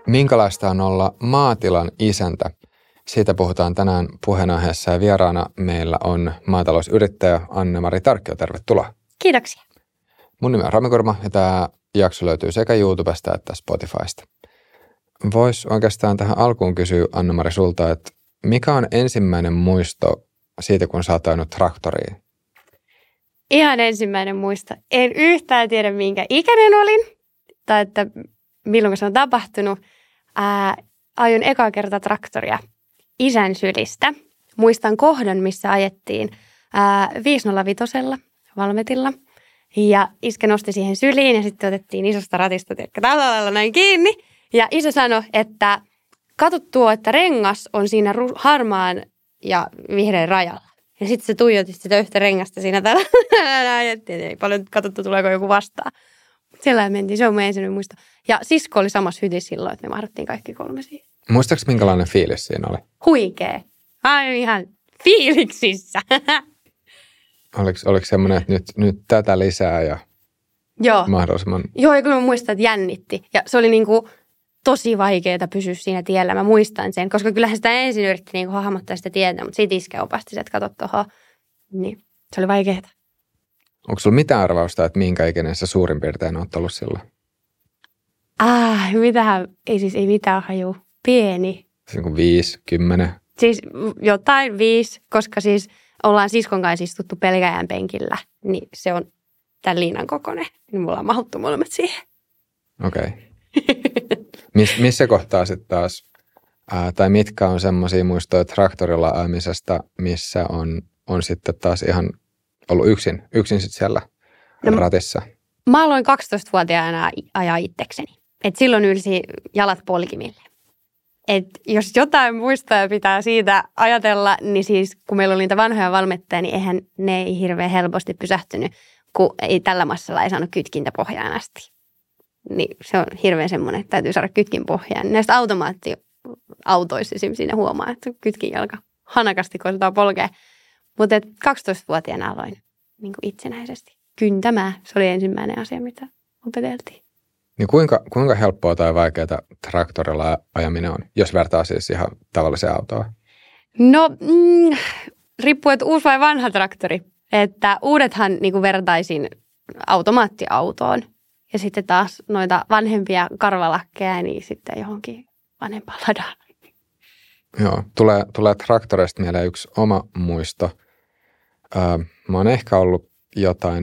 Minkälaista on olla maatilan isäntä? Siitä puhutaan tänään puheenaiheessa ja vieraana meillä on maatalousyrittäjä Anne-Mari Tarkkio. Tervetuloa. Kiitoksia. Mun nimi on Rami Kurma ja tämä jakso löytyy sekä YouTubesta että Spotifysta. Vois oikeastaan tähän alkuun kysyä Anne-Mari sulta, että mikä on ensimmäinen muisto siitä, kun sä oot ajanut traktoriin? Ihan ensimmäinen muisto. En yhtään tiedä, minkä ikäinen olin tai että milloin se on tapahtunut. Ajoin eka kerta traktoria isän sylistä. Muistan kohdan, missä ajettiin 505 Valmetilla. Ja iskä nosti siihen syliin ja sitten otettiin isosta ratista tällä lailla näin kiinni. Ja isä sanoi, että katso tuo, että rengas on siinä harmaan ja vihreän rajalla. Ja sitten se tuijotti sitä yhtä rengasta siinä tällä ajettiin. Ei paljon katsottu, tuleeko joku vastaan. Siellä mentiin, se on mun ensimmäinen muisto. Ja sisko oli samassa hytissä silloin, että me mahduttiin kaikki kolme siihen. Muistaaks minkälainen fiilis siinä oli? Huikee. Ai ihan fiiliksissä. Oliko semmoinen, että nyt tätä lisää ja Joo. mahdollisimman... Joo, ja kyllä mä muistan, että jännitti. Ja se oli niinku tosi vaikeaa pysyä siinä tiellä. Mä muistan sen, koska kyllähän sitä ensin yritti niinku hahmottaa sitä tietä, mutta siitä iskä opasti, että kato tuohon. Niin, se oli vaikeaa. Onko sulla mitään arvausta, että minkä ikäinen sä suurin piirtein oot ollut silloin? Mitähän, ei mitään hajua. Pieni. Siis niin 5, 10? Siis jotain 5, koska siis ollaan siskon kanssa istuttu pelkäjän penkillä, niin se on tämän liinan kokoinen. Niin mulla on mahuttu molemmat siihen. Okei. Missä kohtaa sitten taas, tai mitkä on semmoisia muistoja traktorilla ajamisesta, missä on sitten taas ihan ollut yksin sit siellä ratissa? Mä aloin 12-vuotiaana ajaa itsekseni. Et silloin ylsi jalat polkimille. Et jos jotain muistoja pitää siitä ajatella, niin siis kun meillä oli niitä vanhoja valmettajia, niin eihän ne ei hirveän helposti pysähtynyt, kun ei tällä massalla ei saanut kytkintä pohjaan asti. Niin se on hirveän semmoinen, että täytyy saada kytkin pohjaan. Näistä automaattiautoissa esimerkiksi siinä huomaa, että kytkin jalka hanakasti koetetaan polkea. Mutta 12-vuotiaana aloin niin kuin itsenäisesti kyntämään. Se oli ensimmäinen asia, mitä opeteltiin. Niin kuinka helppoa tai vaikeaa traktorilla ajaminen on, jos vertaa siis ihan tavalliseen autoon? No, riippuu, että uusi vai vanha traktori. Että uudethan niin kuin vertaisin automaattiautoon. Ja sitten taas noita vanhempia karvalakkeja, niin sitten johonkin vanhempaan ladaan. Joo, tulee traktoreista mieleen yksi oma muisto. Mä oon ehkä ollut jotain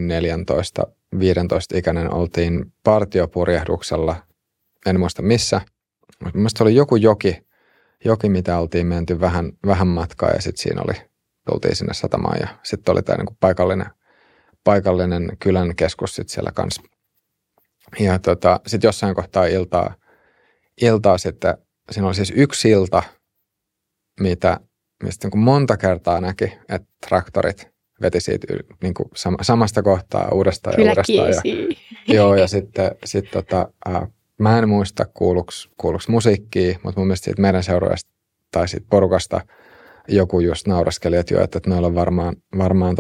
14-15 ikäinen. Oltiin partiopurjehduksella, en muista missä. Mielestäni oli joku joki, mitä oltiin menty vähän matkaa ja sitten siinä tultiin sinne satamaan ja sitten oli tämä niinku paikallinen kylän keskus sitten siellä kanssa. Ja sitten jossain kohtaa iltaa sitten, siinä oli siis yksi silta, mistä niin monta kertaa näki, että traktorit veti siitä niin kuin samasta kohtaa uudestaan ja uudestaan. Joo, ja sitten mä en muista kuuluuko musiikkia, mutta mun mielestä siitä meidän seuraajasta tai siitä porukasta joku just nauraskeli, että noilla on varmaan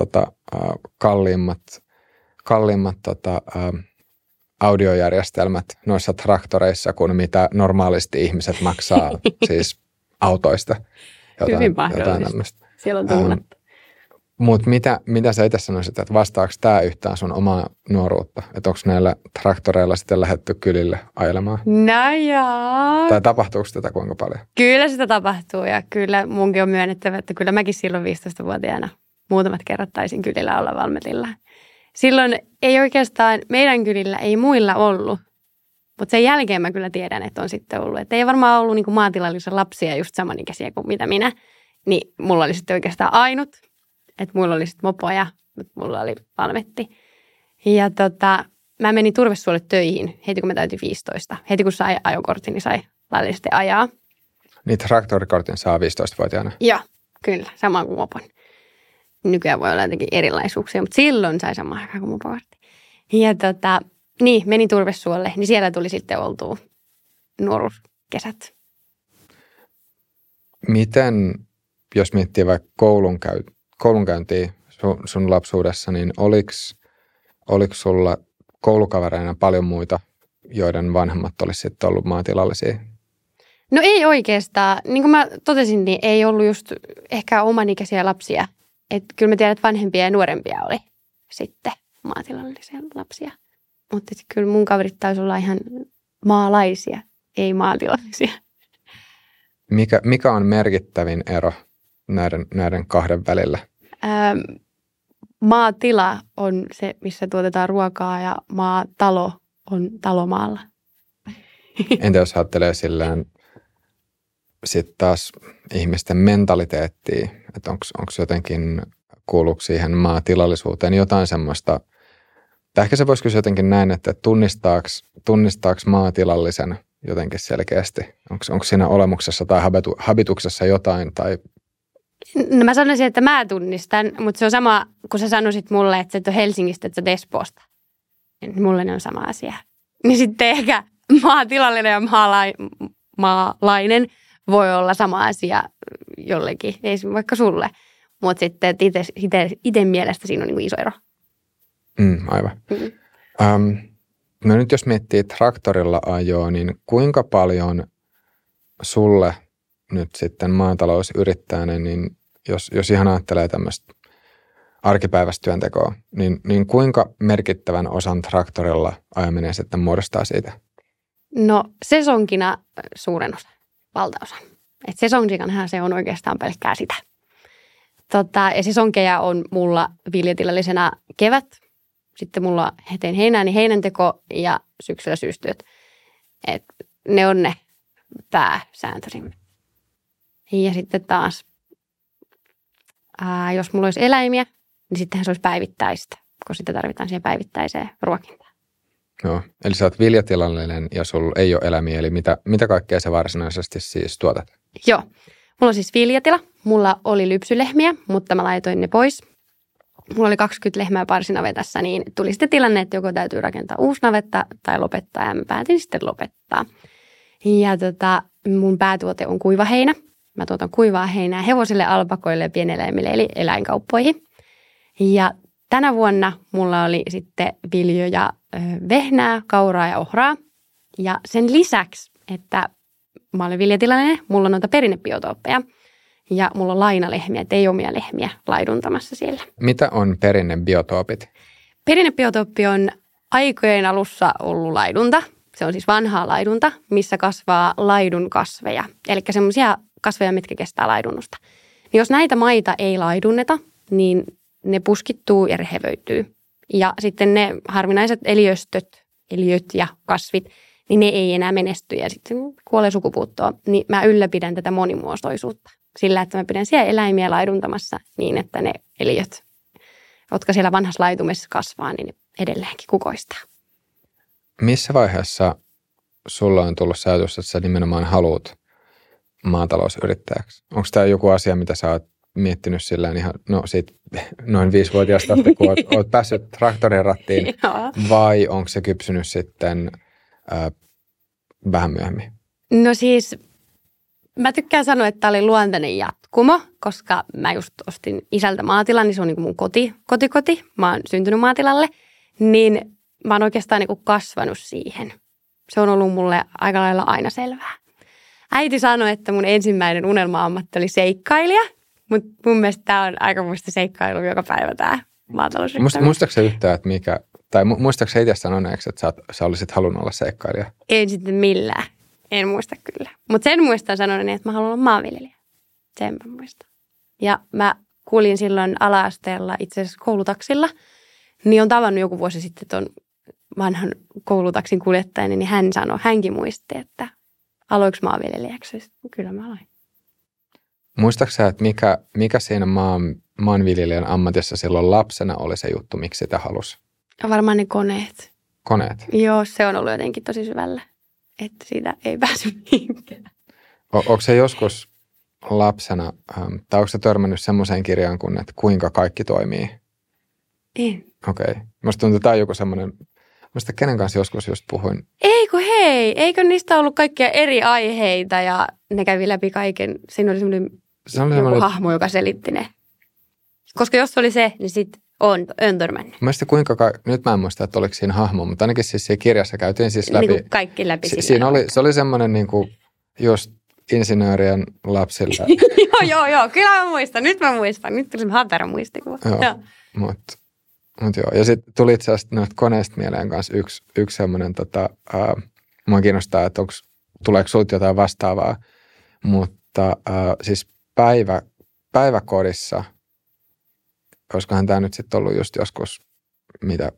kalliimmat audiojärjestelmät noissa traktoreissa kuin mitä normaalisti ihmiset maksaa siis autoista. Hyvin mahdollista. Siellä on tunnettu. Mutta mitä sä itse sanoisit, että vastaako tämä yhtään sun omaa nuoruutta? Että onko näillä traktoreilla sitten lähdetty kylille ajelemaan? No joo. Tai tapahtuuko tätä kuinka paljon? Kyllä sitä tapahtuu ja kyllä munkin on myönnettävä, että kyllä mäkin silloin 15-vuotiaana muutamat kerrat taisin kylillä olla Valmetilla. Silloin ei oikeastaan meidän kylillä ei muilla ollut, mutta sen jälkeen mä kyllä tiedän, että on sitten ollut. Että ei varmaan ollut niin kuin maatilallisia lapsia just samanikäisiä kuin mitä minä, niin mulla oli sitten oikeastaan ainut. Että mulla oli sitten mopoja, mutta mulla oli Valmetti. Ja mä menin Turvesuolle töihin heti kun mä täytin 15. Heti kun sai ajokortin, niin sai laillisesti ajaa. Niin traktorikortin saa 15-vuotiaana? Joo, kyllä. Sama kuin mopon. Nykyään voi olla jotenkin erilaisuuksia, mutta silloin sai samaan aikaan kuin mopokortti. Ja niin, menin Turvesuolle, niin siellä tuli sitten oltua nuoruuskesät. Miten, jos miettii vaikka koulunkäyntiä sun lapsuudessa, niin oliko sulla koulukavereina paljon muita, joiden vanhemmat olisi sitten ollut maatilallisia? No ei oikeastaan. Niin kuin mä totesin, niin ei ollut just ehkä omanikäisiä lapsia. Että kyllä mä tiedän, että vanhempia ja nuorempia oli sitten maatilallisia lapsia. Mutta kyllä mun kaverit taisi olla ihan maalaisia, ei maatilallisia. Mikä on merkittävin ero näiden kahden välillä? Maatila on se, missä tuotetaan ruokaa ja maatalo on talomaalla. Entä jos ajattelee silleen sitten taas ihmisten mentaliteettiin, että onko jotenkin kuuluuko siihen maatilallisuuteen jotain semmoista, tai ehkä se voisi kysyä jotenkin näin, että tunnistaako maatilallisen jotenkin selkeästi? Onko siinä olemuksessa tai habituksessa jotain? Tai... No mä sanoisin, että mä tunnistan, mutta se on sama, kun sä sanoisit mulle, että sä et ole Helsingistä, että sä oot Espoosta. Mulle ne on sama asia. Niin sitten ehkä maatilallinen ja maalainen voi olla sama asia jollekin, ei vaikka sulle. Mutta sitten itse mielestä siinä on niin kuin iso ero. Aivan. No nyt jos miettii traktorilla ajoa, niin kuinka paljon sulle nyt sitten maatalousyrittäjänä, niin jos ihan ajattelee tämmöistä arkipäiväistä työntekoa, niin kuinka merkittävän osan traktorilla ajaminen sitten muodostaa siitä? No sesonkina suuren osan, valtaosa. Että sesonkinahan se on oikeastaan pelkkää sitä. Ja sesonkeja on mulla viljatilallisena kevät. Sitten mulla teen heinää, niin heinänteko ja syksyllä syystyöt. Et ne on ne pääsääntöisin. Ja sitten taas, jos mulla olisi eläimiä, niin sittenhän se olisi päivittäistä, kun sitä tarvitaan siihen päivittäiseen ruokintaan. Joo, eli sä oot viljatilallinen ja sulla ei ole eläimiä, eli mitä kaikkea sä varsinaisesti siis tuotat? Joo, mulla on siis viljatila. Mulla oli lypsylehmiä, mutta mä laitoin ne pois. Mulla oli 20 lehmää parsinavetassa, niin tuli sitten tilanne, että joko täytyy rakentaa uusi navetta tai lopettaa, ja mä päätin sitten lopettaa. Ja mun päätuote on kuivaheinä. Mä tuotan kuivaa heinää hevosille, alpakoille ja pieneläimille, eli eläinkauppoihin. Ja tänä vuonna mulla oli sitten viljoja, vehnää, kauraa ja ohraa. Ja sen lisäksi, että mä olen viljatilainen, mulla on noita perinnebiotooppeja. Ja mulla on lainalehmiä, että ei omia lehmiä laiduntamassa siellä. Mitä on perinnebiotoopit? Perinnebiotooppi on aikojen alussa ollut laidunta. Se on siis vanhaa laidunta, missä kasvaa laidun kasveja. Eli semmoisia kasveja, mitkä kestää laidunnusta. Niin jos näitä maita ei laidunneta, niin ne puskittuu ja rehevöityy. Ja sitten ne harvinaiset eliöt ja kasvit, niin ne ei enää menesty ja sitten kuolee sukupuuttoon. Niin mä ylläpidän tätä monimuotoisuutta sillä, että mä pidän siellä eläimiä laiduntamassa niin, että ne eliöt, jotka siellä vanhassa laitumessa kasvaa, niin ne edelleenkin kukoistaa. Missä vaiheessa sulla on tullut se ajatus, että sä nimenomaan haluat maatalousyrittäjäksi? Onko tämä joku asia, mitä sä oot miettinyt sillään ihan, siitä noin 5-vuotiaasta asti, kun oot päässyt traktorin rattiin, vai onko se kypsynyt sitten vähän myöhemmin? No siis, mä tykkään sanoa, että tämä oli luontainen jatkumo, koska mä just ostin isältä maatilan, niin se on niin kuin mun koti. Mä oon syntynyt maatilalle, niin mä oon oikeastaan niin kuin kasvanut siihen. Se on ollut mulle aika lailla aina selvää. Äiti sanoi, että mun ensimmäinen unelma-ammatti oli seikkailija, mutta mun mielestä tämä on aika muista seikkailu joka päivä tämä maatalousyrittäjä. Muistatko sä yhtään, että muistatko sä itse sanoneeksi, että sä olisit halunnut olla seikkailija? En sitten millään. En muista kyllä. Mutta sen muistan sanoneen, että mä haluan olla maanviljelijä. Sen mä muistan. Ja mä kuulin silloin ala-asteella itse asiassa koulutaksilla. Niin on tavannut joku vuosi sitten tuon vanhan koulutaksin kuljettajan, niin hänkin muisti, että aloinko maanviljelijäksi. Kyllä mä aloin. Muistatko sä, että mikä siinä maanviljelijän ammatissa silloin lapsena oli se juttu, miksi sitä halusi? Varmaan ne koneet. Koneet? Joo, se on ollut jotenkin tosi syvällä, että siitä ei pääsy mihinkään. Onko se joskus lapsena, tai onko se törmännyt semmoiseen kirjaan kuin, että kuinka kaikki toimii? En. Okei. Musta tuntuu, että tämä on joku semmoinen, muista kenen kanssa joskus just puhuin. Eikö niistä ollut kaikkia eri aiheita ja ne kävi läpi kaiken. Siinä oli semmoinen hahmo, joka selitti ne. Koska jos oli se, niin sitten on törmännyt. Mielestäni nyt mä en muista, että oliko siinä hahmo, mutta ainakin siis siinä kirjassa käytiin siis läpi. Niin kuin kaikki läpi. Se oli semmoinen niin kuin just insinöörien lapsille. joo, kyllä mä muistan. Nyt Nyt tuli se hatara muistikuva. Joo. Mut joo. Ja sitten tuli itse asiassa noista koneista mieleen kanssa yksi semmoinen, mua kiinnostaa, että tuleeko sulta jotain vastaavaa, mutta siis päiväkodissa, olisikohan tämä nyt sitten ollut just joskus, mitä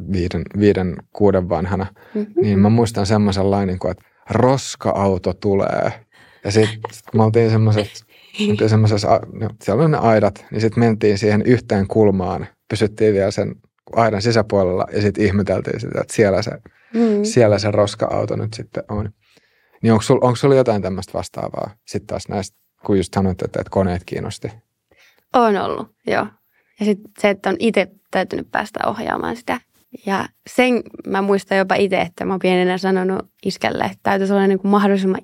5-6 vanhana, niin mä muistan semmoisenlainen, että roska-auto tulee. Ja sitten me oltiin semmoisessa, siellä oli ne aidat, niin sitten mentiin siihen yhteen kulmaan, pysyttiin vielä sen aidan sisäpuolella ja sitten ihmeteltiin sitä, että siellä se roska-auto nyt sitten on. Niin onko sulla jotain tämmöistä vastaavaa sitten taas näistä, kun just sanoit, että koneet kiinnosti? On ollut, joo. Ja sitten se, että on itse täytynyt päästä ohjaamaan sitä. Ja sen mä muistan jopa itse, että mä oon pienenä sanonut iskälle, että täytyisi olla niin kuin mahdollisimman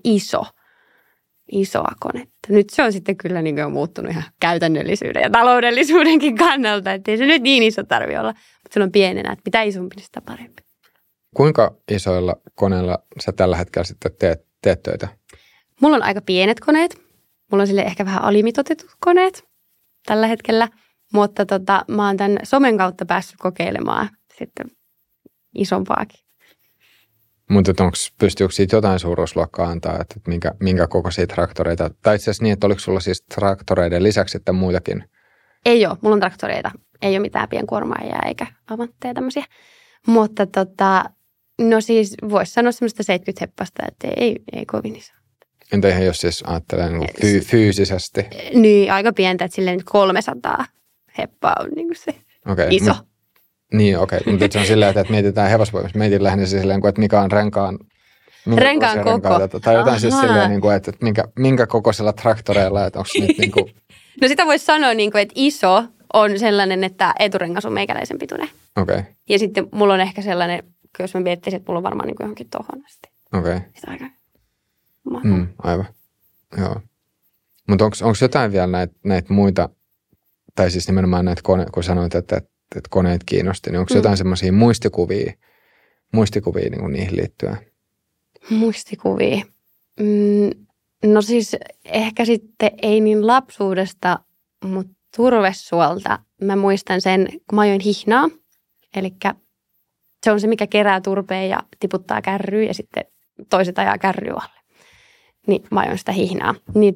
isoa konetta. Nyt se on sitten kyllä niin kuin muuttunut ihan käytännöllisyyden ja taloudellisuudenkin kannalta, että ei se nyt niin iso tarvitse olla, mutta se on pienenä, että mitä isompi, niin sitä parempi. Kuinka isoilla koneilla sä tällä hetkellä sitten teet töitä? Mulla on aika pienet koneet. Mulla on sille ehkä vähän alimitoitetut koneet tällä hetkellä, mutta mä oon tämän somen kautta päässyt kokeilemaan sitten isompaakin. Mutta pystyykö siitä jotain suuruusluokkaa antaa, että minkä kokoisia traktoreita? Tai itse asiassa niin, että oliko sulla siis traktoreiden lisäksi sitten muitakin? Ei ole, mulla on traktoreita. Ei ole mitään pienkuormaajia eikä avantteja tämmöisiä. Mutta no siis voisi sanoa semmoista 70 heppasta, että ei kovin iso. Entä ihan jos siis ajattelee fyysisesti? Niin, aika pientä, että silleen 300 heppaa on niin kuin se iso. Mutta se on silleen, että mietitään hevosvoimassa. Mietin lähinnä silleen, että mikä on renkaan koko. Tai jotain siis silleen, että minkä kokoisella traktoreilla, että onko nyt niin kuin... No sitä voisi sanoa, että iso on sellainen, että eturengas on meikäläisen pituinen. Okei. Ja sitten mulla on ehkä sellainen, jos mä miettisin, että mulla on varmaan johonkin tohon asti. Okei. Sitä aika aivan. Joo. Mutta onko jotain vielä näitä muita, tai siis nimenomaan näitä kun sanoit, että koneet kiinnosti, niin onko jotain semmoisia muistikuvia niin kuin niihin liittyen? Muistikuvia? No siis ehkä sitten ei niin lapsuudesta, mutta turvesuolta. Mä muistan sen, kun mä ajoin hihnaa, eli se on se, mikä kerää turpeen ja tiputtaa kärryyn ja sitten toiset ajaa kärryyn alle. Niin mä ajoin sitä hihnaa. Niin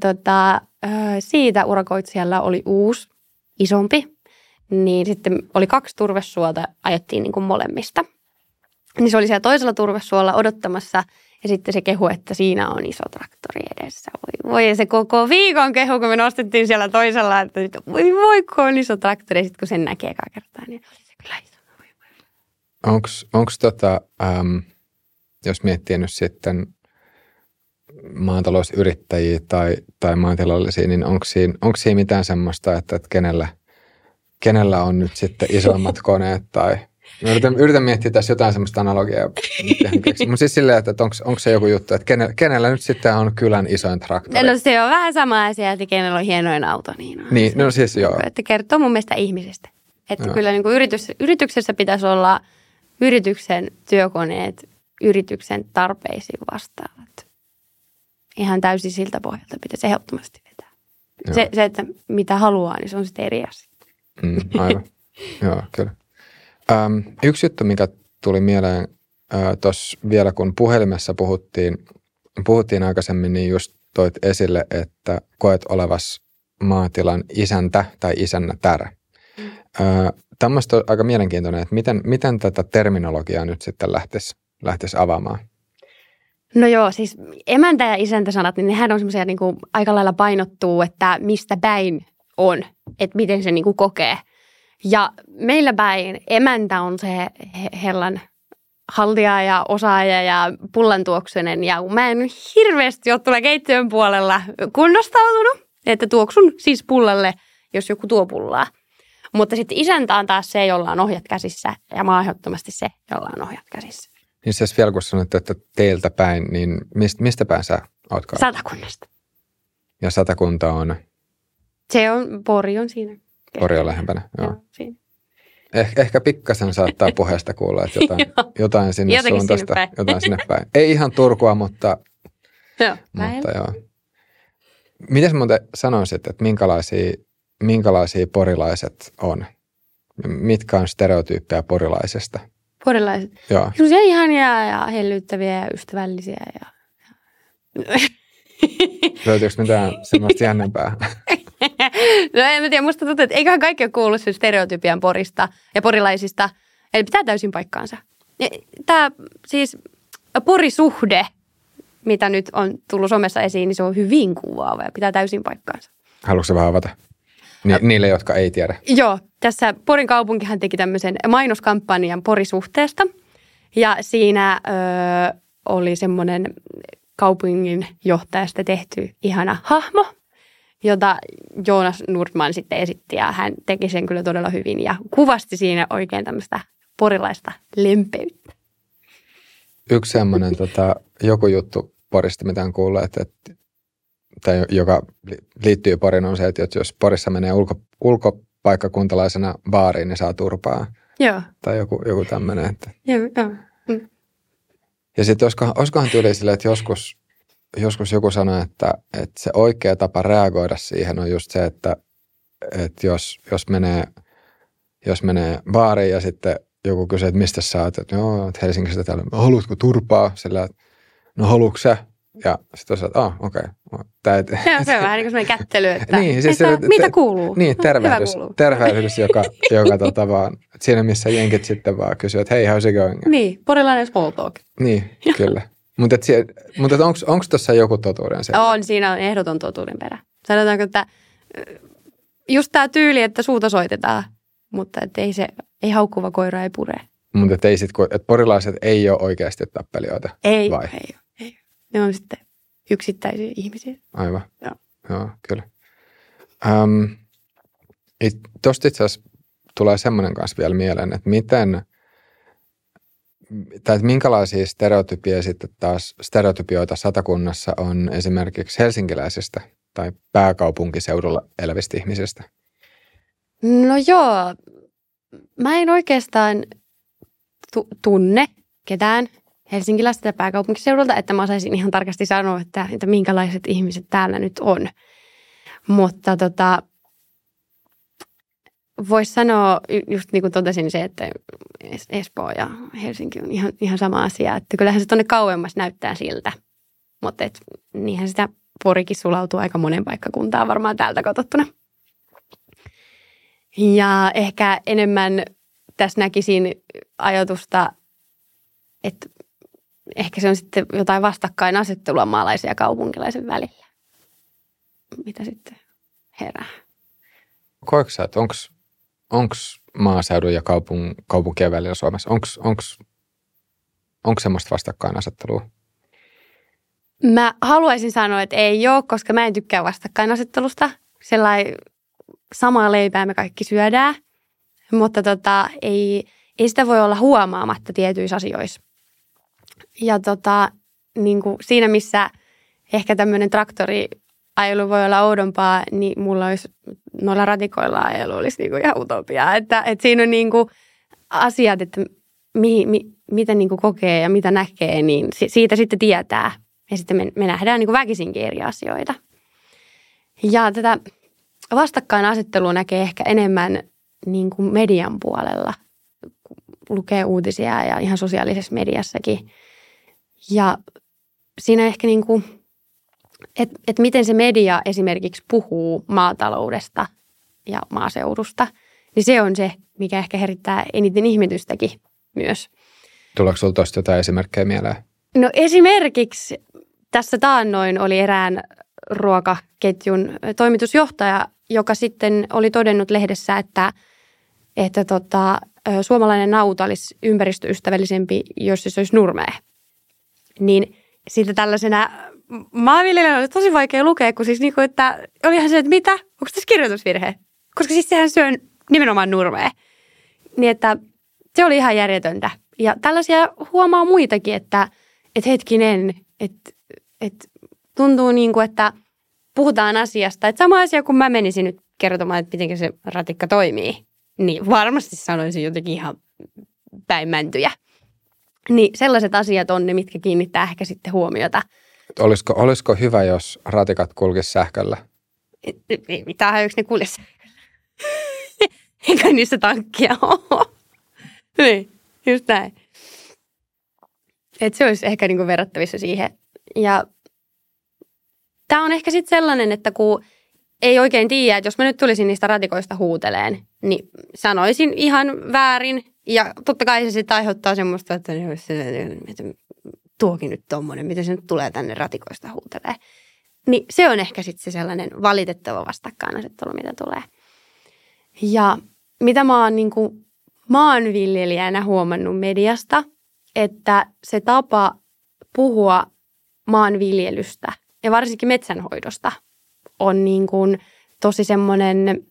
siitä urakoitsijalla oli uusi, isompi. Niin sitten oli 2 turvesuolta, ajettiin niin kuin molemmista. Niin se oli siellä toisella turvesuolla odottamassa ja sitten se kehu, että siinä on iso traktori edessä. Voi, ja se koko viikon kehu, kun me nostettiin siellä toisella, että voi kun on iso traktori. Ja sitten kun sen näkee ekaa kertaa, niin oli se kyllä iso. Onko jos miettii nyt sitten maatalousyrittäjiä tai maatilallisia, niin onko siinä mitään semmoista, että kenellä on nyt sitten isommat koneet tai... Yritän miettiä tässä jotain semmoista analogiaa. Mutta siis silleen, että onko se joku juttu, että kenellä nyt sitten on kylän isoin traktori? No se on vähän sama asia, että kenellä on hienoin auto. Niin, no siis joo. Että kertoo mun mielestä ihmisestä. Että kyllä niin kuin yrityksessä pitäisi olla yrityksen työkoneet, yrityksen tarpeisiin vastaavat. Ihan täysin siltä pohjalta pitäisi ehdottomasti vetää. Se, että mitä haluaa, niin se on sitten eri asia. Aivan. Joo, kyllä. Yksi juttu, mikä tuli mieleen tuossa vielä, kun puhelimessa puhuttiin aikaisemmin, niin just toit esille, että koet olevas maatilan isäntä tai isännätär. Tämmöistä on aika mielenkiintoinen, että miten tätä terminologiaa nyt sitten lähtisi avaamaan? No joo, siis emäntä- ja isäntäsanat, niin nehän on semmoisia niin kuin aika lailla painottuu, että mistä päin on, että miten se niin kuin kokee. Ja meillä päin emäntä on se hellan haltija ja osaaja ja pullantuoksunen. Ja mä en hirveästi ole tuolla keittiön puolella kunnostautunut, että tuoksun siis pullalle, jos joku tuo pullaa. Mutta sitten isäntä on taas se, jolla on ohjat käsissä ja mä oon ehdottomasti se, jolla on ohjat käsissä. Niin siis vielä kun sanoit, että teiltä päin, niin mistä päin sä ootkaan? Satakunnasta. Ja Satakunta on? Pori on siinä. Pori on lähempänä, joo. Siinä. Ehkä pikkasen saattaa puheesta kuulla, että jotain sinne jotakin suuntaista, sinne päin. jotain sinne päin. Ei ihan Turkua, mutta joo. joo. Miten muuten sanoisit, että minkälaisia porilaiset on? Mitkä on stereotyyppejä porilaisesta? Porilaiset. Joo. Sellaisia ihania ja hellyttäviä ja ystävällisiä. Löytyykö mitään semmoista jännempää? No en mä tiedä, musta tuntuu, että eiköhän kaikki ole kuullut sen stereotypian porista ja porilaisista. Eli pitää täysin paikkaansa. Tämä siis porisuhde, mitä nyt on tullut somessa esiin, niin se on hyvin kuvaava ja pitää täysin paikkaansa. Haluatko vähän avata? Niille, jotka ei tiedä. Joo, tässä Porin kaupunkihan teki tämmöisen mainoskampanjan porisuhteesta. Ja siinä oli semmoinen kaupungin johtajasta tehty ihana hahmo, jota Jonas Nordman sitten esitti. Ja hän teki sen kyllä todella hyvin ja kuvasti siinä oikein tämmöistä porilaista lempeyttä. Yksi semmoinen joku juttu Porista, mitä on kuullut, tai joka liittyy Poriin, on se, että jos Porissa menee ulkopaikkakuntalaisena baariin, niin saa turpaa. Joo. Tai joku tämmöinen. Että. Joo. Ja sitten olisikohan tyyli sille, että joskus joku sanoi, että se oikea tapa reagoida siihen on just se, että jos menee baariin ja sitten joku kysyy, että mistä sä oot, että joo, että Helsingistä täällä, haluatko turpaa? Sillä, että no haluatko sä? Ja sitten on, että okei. Joo, se on vähän niin kuin sellainen kättely, että, niin, siis mitä kuuluu? Niin, tervehdys joka vaan, siinä missä jenkit sitten vaan kysyy, että hei, how's it going? Niin, porilainen small talk. Niin, kyllä. Mutta onko tuossa joku totuuden se? On, siinä on ehdoton totuuden perä. Sanotaanko, että just tämä tyyli, että suuta soitetaan, mutta että ei haukkuva koira ei pure. Mutta että porilaiset ei ole oikeasti tappelijoita? Ei, vai? Ei. Ne on sitten yksittäisiä ihmisiä. Aivan. Joo, kyllä. Tuosta itse asiassa tulee semmoinen kanssa vielä mieleen, että minkälaisia stereotypioita Satakunnassa on esimerkiksi helsinkiläisistä tai pääkaupunkiseudulla elävistä ihmisistä? No joo, mä en oikeastaan tunne ketään helsinkiläistä tai pääkaupunkiseudulta, että mä osaisin ihan tarkasti sanoa, että minkälaiset ihmiset täällä nyt on. Mutta voisi sanoa, just niin kuin totesin se, että Espoo ja Helsinki on ihan sama asia. Että kyllähän se tuonne kauemmas näyttää siltä, mutta niinhän sitä Porikin sulautuu aika monen paikkakuntaan varmaan täältä katsottuna. Ja ehkä enemmän tässä näkisin ajatusta, että ehkä se on sitten jotain vastakkainasettelua maalaisen ja kaupunkilaisen välillä. Mitä sitten herää? Koetko sä, että onko maaseudun ja kaupunkien välillä Suomessa, onko semmoista vastakkainasettelua? Mä haluaisin sanoa, että ei ole, koska mä en tykkää vastakkainasettelusta. Sellainen samaa leipää me kaikki syödään, mutta ei sitä voi olla huomaamatta tietyissä asioissa. Ja niin kuin siinä, missä ehkä tämmöinen traktoriajelu voi olla oudompaa, niin mulla olisi noilla ratikoilla ajelu olisi niin kuin ihan utopiaa. Että siinä on niin kuin asiat, että mitä niin kuin kokee ja mitä näkee, niin siitä sitten tietää. Ja sitten me nähdään niin kuin väkisinkin eri asioita. Ja tätä vastakkainasettelua näkee ehkä enemmän niin kuin median puolella. Lukee uutisia ja ihan sosiaalisessa mediassakin. Ja siinä ehkä niin kuin, että miten se media esimerkiksi puhuu maataloudesta ja maaseudusta, niin se on se, mikä ehkä herättää eniten ihmetystäkin myös. Tuleeko sinulla tuosta jotain esimerkkejä mieleen? No esimerkiksi tässä taannoin oli erään ruokaketjun toimitusjohtaja, joka sitten oli todennut lehdessä, että suomalainen nauta olisi ympäristöystävällisempi, jos se olisi nurmea. Niin siitä tällaisena maanviljelijänä oli tosi vaikea lukea, kun siis niinku, että olihan se, että mitä? Onko tässä kirjoitusvirhe? Koska siis sehän syö nimenomaan nurmea. Niin että se oli ihan järjetöntä. Ja tällaisia huomaa muitakin, että hetkinen, että tuntuu niin kuin, että puhutaan asiasta. Että sama asia, kun mä menisin nyt kertomaan, että miten se ratikka toimii, niin varmasti sanoisin jotenkin ihan päin mäntyjä. Niin sellaiset asiat on ne, mitkä kiinnittää ehkä sitten huomiota. Olisiko hyvä, jos ratikat kulkisi sähköllä? Ei mitään häyks ne kulje sähköllä. Eikä niissä tankkia ole. Niin, just näin. Että se olisi ehkä niinku verrattavissa siihen. Ja tämä on ehkä sitten sellainen, että kun ei oikein tiedä, että jos mä nyt tulisin niistä ratikoista huuteleen, niin sanoisin ihan väärin. Ja totta kai se sitten aiheuttaa semmoista, että tuokin nyt tommonen, miten se nyt tulee tänne ratikoista huutelee. Niin se on ehkä sitten se sellainen valitettava vastakkainasettelu, mitä tulee. Ja mitä mä oon niinku maanviljelijänä huomannut mediasta, että se tapa puhua maanviljelystä ja varsinkin metsänhoidosta on niin kuin tosi semmoinen,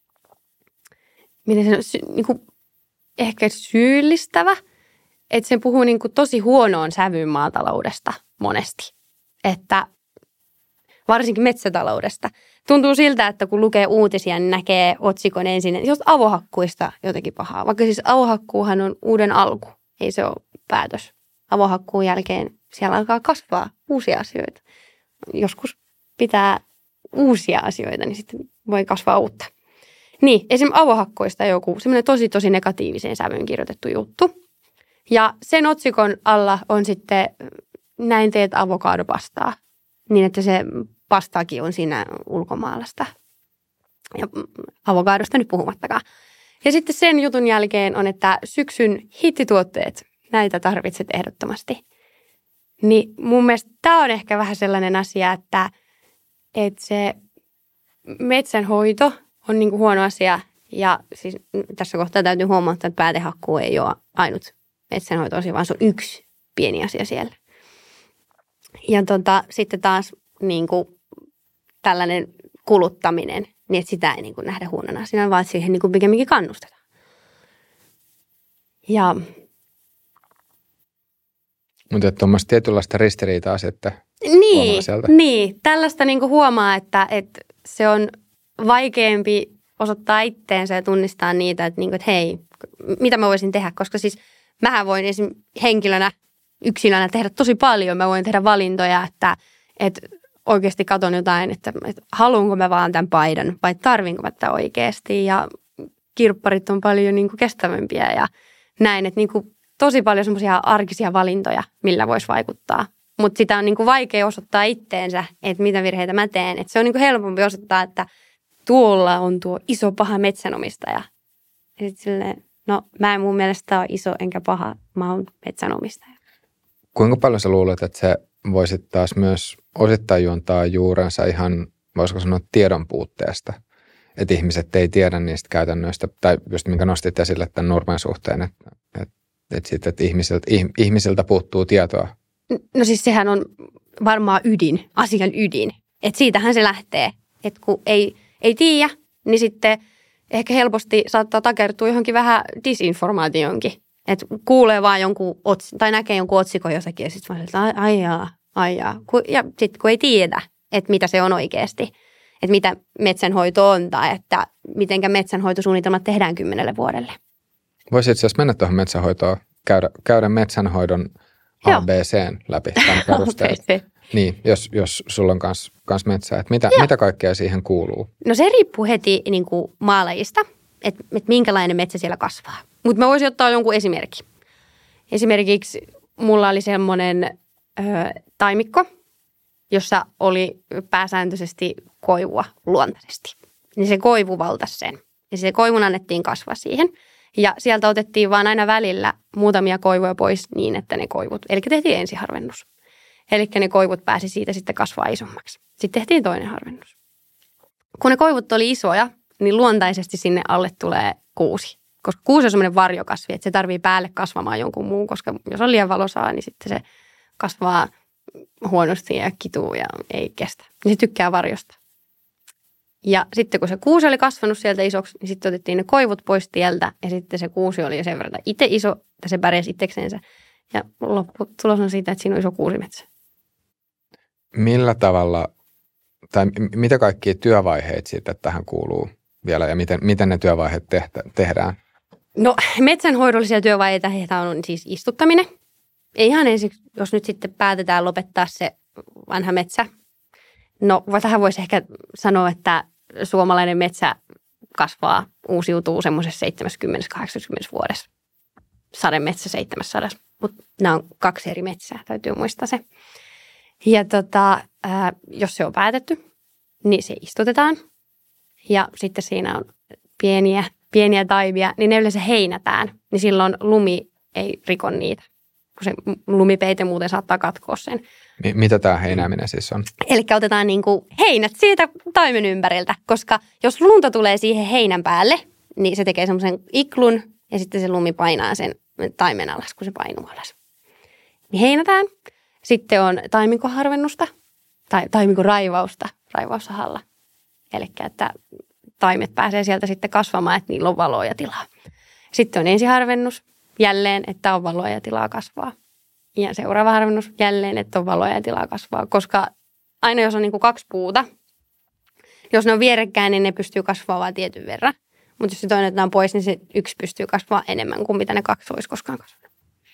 miten se on, niin kuin ehkä syyllistävä, että se puhuu niin kuin tosi huonoon sävyyn maataloudesta monesti, että varsinkin metsätaloudesta. Tuntuu siltä, että kun lukee uutisia, niin näkee otsikon ensin, jos avohakkuista jotenkin pahaa. Vaikka siis avohakkuuhan on uuden alku, ei se ole päätös. Avohakkuun jälkeen siellä alkaa kasvaa uusia asioita. Joskus pitää uusia asioita, niin sitten voi kasvaa uutta. Niin, esimerkiksi avohakkuista joku semmoinen tosi negatiiviseen sävyyn kirjoitettu juttu. Ja sen otsikon alla on sitten, näin teet avokaadopastaa, niin että se pastaakin on siinä ulkomaalaista. Ja avokaadosta nyt puhumattakaan. Ja sitten sen jutun jälkeen on, että syksyn hittituotteet, näitä tarvitset ehdottomasti. Niin mun mielestä tämä on ehkä vähän sellainen asia, että se metsänhoito on niinku huono asia. Ja siis tässä kohtaa täytyy huomata, että päätehakkuu ei ole ainut metsänhoito-asia, vaan se on yksi pieni asia siellä. Ja sitten taas niinku tällainen kuluttaminen, niin että sitä ei niinku nähdä huonona asiana, vaan siihen niinku pikemminkin kannustetaan. Ja mutta tuommoista tietynlaista ristiriitaa sitten niin, tällaista niinku huomaa, että se on vaikeampi osoittaa itteensä ja tunnistaa niitä, että hei, mitä mä voisin tehdä, koska siis mähän voin esimerkiksi henkilönä, yksilönä tehdä tosi paljon, mä voin tehdä valintoja, että oikeasti katon jotain, että haluanko mä vaan tämän paidan vai tarvinko mä tätä oikeasti ja kirpparit on paljon niinku kestävämpiä ja näin, että niinku tosi paljon semmoisia arkisia valintoja, millä voisi vaikuttaa. Mutta sitä on niinku vaikea osoittaa itteensä, että mitä virheitä mä teen. Et se on niinku helpompi osoittaa, että tuolla on tuo iso paha metsänomistaja. Ja sitten silleen, no mä en mun mielestä ole iso enkä paha, mä oon metsänomistaja. Kuinka paljon sä luulet, että se voisi taas myös osittain juontaa juurensa ihan, voisiko sanoa, tiedon puutteesta? Että ihmiset ei tiedä niistä käytännöistä, tai just minkä nostit esille tämän Nurmen suhteen, että ihmisiltä puuttuu tietoa. No siis sehän on varmaan asian ydin. Että siitähän se lähtee. Että kun ei tiedä, niin sitten ehkä helposti saattaa takertua johonkin vähän disinformaationkin. Että kuulee vaan tai näkee jonkun otsikon jossakin ja sitten vaan, että ai jaa. Ja sitten kun ei tiedä, että mitä se on oikeasti. Että mitä metsänhoito on tai että mitenkä metsänhoitosuunnitelmat tehdään 10 vuodelle. Voisi itse asiassa mennä tuohon metsänhoitoon, käydä metsänhoidon ABC:n läpi tämän perusteella. Niin, jos sulla on kans metsää, että mitä kaikkea siihen kuuluu? No se riippuu heti niin kuin maalajista, että minkälainen metsä siellä kasvaa. Mutta mä voisin ottaa jonkun esimerkki. Esimerkiksi mulla oli semmoinen taimikko, jossa oli pääsääntöisesti koivua luontaisesti. Niin se koivu valtasi sen. Ja se koivun annettiin kasvaa siihen. Ja sieltä otettiin vaan aina välillä muutamia koivuja pois niin, että ne koivut, eli tehtiin ensiharvennus. Eli ne koivut pääsi siitä sitten kasvaa isommaksi. Sitten tehtiin toinen harvennus. Kun ne koivut oli isoja, niin luontaisesti sinne alle tulee kuusi. Koska kuusi on semmoinen varjokasvi, että se tarvii päälle kasvamaan jonkun muun, koska jos on liian valosaa, niin sitten se kasvaa huonosti ja kituu ja ei kestä. Niin se tykkää varjosta. Ja sitten kun se kuusi oli kasvanut sieltä isoksi, niin sitten otettiin ne koivut pois tieltä ja sitten se kuusi oli jo sen verran itse iso, että se pärjäsi itseksensä. Ja lopputulos on siitä, että siinä on iso kuusimetsä. Millä tavalla, tai mitä kaikkia työvaiheita siitä tähän kuuluu vielä ja miten ne työvaiheet tehdään? No metsänhoidollisia työvaiheita on siis istuttaminen. Ei ihan ensin, jos nyt sitten päätetään lopettaa se vanha metsä. No, tähän voisi ehkä sanoa, että suomalainen metsä uusiutuu semmoisessa 70-80 vuodessa. Sademetsä 700, mutta nämä on 2 eri metsää, täytyy muistaa se. Ja jos se on päätetty, niin se istutetaan. Ja sitten siinä on pieniä taimia, niin ne yleensä heinätään. Niin silloin lumi ei riko niitä, kun se lumipeite muuten saattaa katkoa sen. Mitä tämä heinääminen siis on? Eli otetaan niinku heinät siitä taimen ympäriltä, koska jos lunta tulee siihen heinän päälle, niin se tekee semmoisen iklun ja sitten se lumi painaa sen taimen alas, kun se painuu alas. Niin heinätään. Sitten on taimikoharvennusta tai taimikoraivausta raivaussahalla. Eli että taimet pääsee sieltä sitten kasvamaan, että niillä on valoa ja tilaa. Sitten on ensiharvennus jälleen, että on valoa ja tilaa kasvaa. Ja seuraava harvennus jälleen, että on valoa ja tilaa kasvaa. Koska aina jos on niin kuin 2 puuta, jos ne on vierekkäin, niin ne pystyy kasvamaan vain tietyn verran. Mutta jos se toinen otetaan pois, niin se yksi pystyy kasvamaan enemmän kuin mitä ne 2 olisi koskaan kasvanut.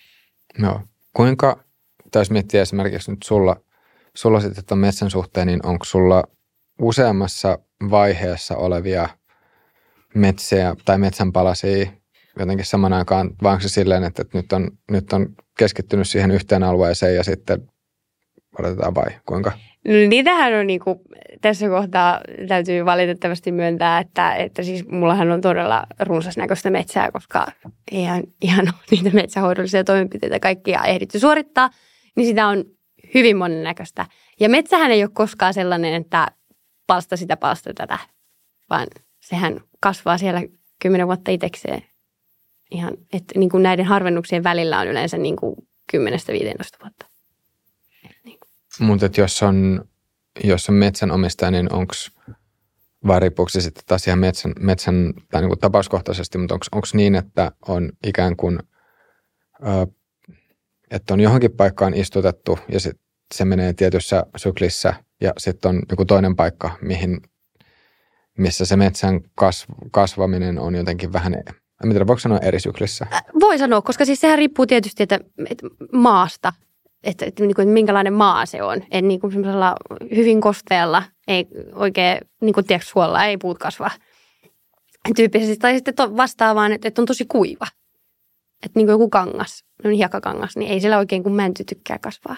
No, kuinka, jos miettii esimerkiksi nyt sulla sitten tuon metsän suhteen, niin onko sulla useammassa vaiheessa olevia metsiä tai metsänpalasia jotenkin saman aikaan, vai onko se silleen, että nyt on keskittynyt siihen yhteen alueeseen ja sitten odotetaan vai kuinka? No niitähän on niinku, tässä kohtaa täytyy valitettavasti myöntää, että siis mullahan on todella runsas näköistä metsää, koska ihan niitä metsähoidollisia toimenpiteitä kaikkia ehditty suorittaa, niin sitä on hyvin monennäköistä. Ja metsähän ei ole koskaan sellainen, että palsta sitä, palsta tätä, vaan sehän kasvaa siellä 10 vuotta itsekseen. Ihan, että niin kuin näiden harvennuksien välillä on yleensä niin kuin 10-15 vuotta. Niin. Mutta jos on metsänomistaja, niin onko, vai riippuuko se sitten taas ihan metsän tai niin kuin tapauskohtaisesti, mutta onko niin, että on ikään kuin, että on johonkin paikkaan istutettu ja se menee tietyssä syklissä ja sitten on joku toinen paikka, missä se metsän kasvaminen on jotenkin vähän, en tiedä, voiko sanoa eri syklissä? Voi sanoa, koska siis sehän riippuu tietysti että maasta, että minkälainen maa se on. Että niin kuin semmoisella hyvin kosteella, ei oikein, niin kuin tiedätkö, suolla ei puut kasva tyyppisesti. Tai sitten vastaavaan, että on tosi kuiva. Että niin kuin joku kangas, hiekkakangas, niin ei siellä oikein kuin mänty tykkää kasvaa.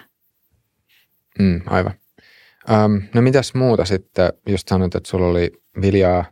Aivan. No mitäs muuta sitten, just sanoit, että sulla oli viljaa,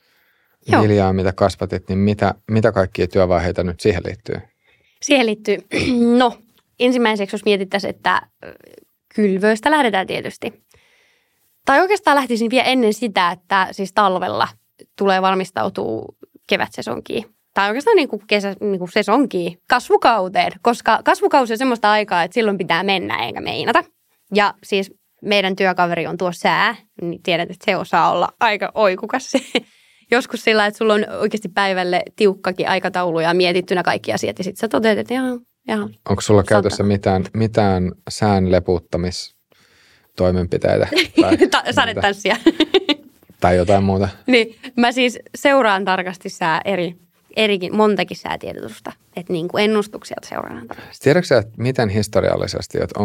mitä kasvatit, niin mitä kaikkia työvaiheita nyt siihen liittyy? Siihen liittyy, no ensimmäiseksi jos mietittäisiin, että kylvöistä lähdetään tietysti. Tai oikeastaan lähtisin vielä ennen sitä, että siis talvella tulee valmistautua kevätsesonkiin. Tai oikeastaan niin kuin sesonkiin, kasvukauteen, koska kasvukausi on semmoista aikaa, että silloin pitää mennä eikä meinata. Ja siis meidän työkaveri on tuo sää, niin tiedät, että se osaa olla aika oikukas. Joskus sillä, että sulla on oikeasti päivälle tiukkakin aikataulu ja mietittynä kaikki asiat ja sitten sä toteat, että jaha. Onko sulla käytössä mitään sään lepuuttamistoimenpiteitä? Sadetanssia. Tai jotain muuta? Niin, mä siis seuraan tarkasti montakin säätiedotusta, että niin kuin ennustuksia seuraan tarkasti. Tiedätkö sä, että miten historiallisesti, että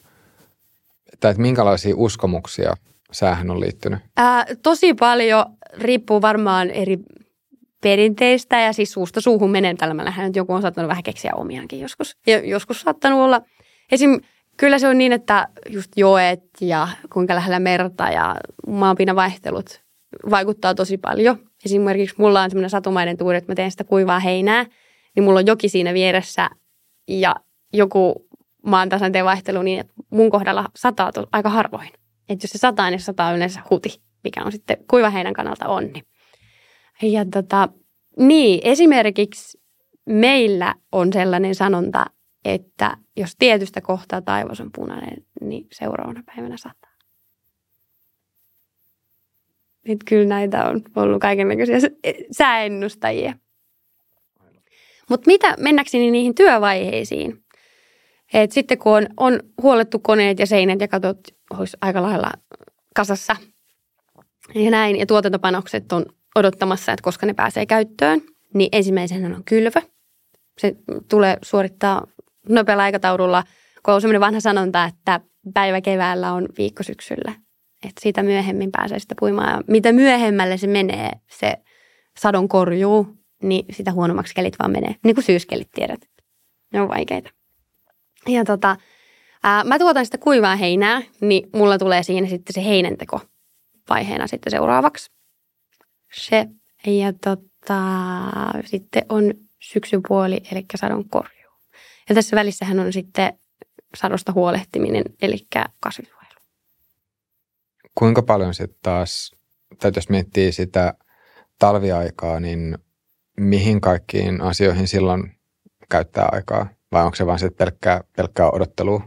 että minkälaisia uskomuksia säähän on liittynyt? Tosi paljon riippuu varmaan eri perinteistä ja siis suusta suuhun menetelmällähän nyt joku on saattanut vähän keksiä omiaankin joskus. Ja joskus saattanut olla, kyllä se on niin, että just joet ja kuinka lähellä merta ja maanpinnan-vaihtelut vaikuttaa tosi paljon. Esimerkiksi mulla on semmoinen satumainen tuuri, että mä teen sitä kuivaa heinää, niin mulla on joki siinä vieressä ja joku maantasainteen vaihtelu niin, että mun kohdalla sataa aika harvoin. Että jos se sataa, niin se sataa yleensä huti, mikä on sitten kuivaheinän kannalta onni. Ja niin, esimerkiksi meillä on sellainen sanonta, että jos tietystä kohtaa taivas on punainen, niin seuraavana päivänä sataa. Nyt kyllä näitä on ollut kaikennäköisiä sääennustajia. Mutta mennäkseni niihin työvaiheisiin? Et sitten kun on huollettu koneet ja seinät ja katot olisi aika lailla kasassa ja näin, ja tuotantopanokset on odottamassa, että koska ne pääsee käyttöön, niin ensimmäisenä on kylvö. Se tulee suorittaa nopealla aikataululla kun on semmoinen vanha sanonta, että päivä keväällä on viikko syksyllä. Että siitä myöhemmin pääsee sitä puimaan. Ja mitä myöhemmälle se menee, se sadon korjuu, niin sitä huonommaksi kelit vaan menee. Niin kuin syyskelit tiedät. Ne on vaikeita. Ja mä tuotan sitä kuivaa heinää, niin mulla tulee siinä sitten se heinänteko vaiheena sitten seuraavaksi. Se ja sitten on syksypuoli, eli sadon korjuu. Ja tässä välissähän on sitten sadosta huolehtiminen, eli kasvinsuojelu. Kuinka paljon sitten taas, tai jos miettii sitä talviaikaa, niin mihin kaikkiin asioihin silloin käyttää aikaa? Vai onko se vaan sitten pelkkää odottelua?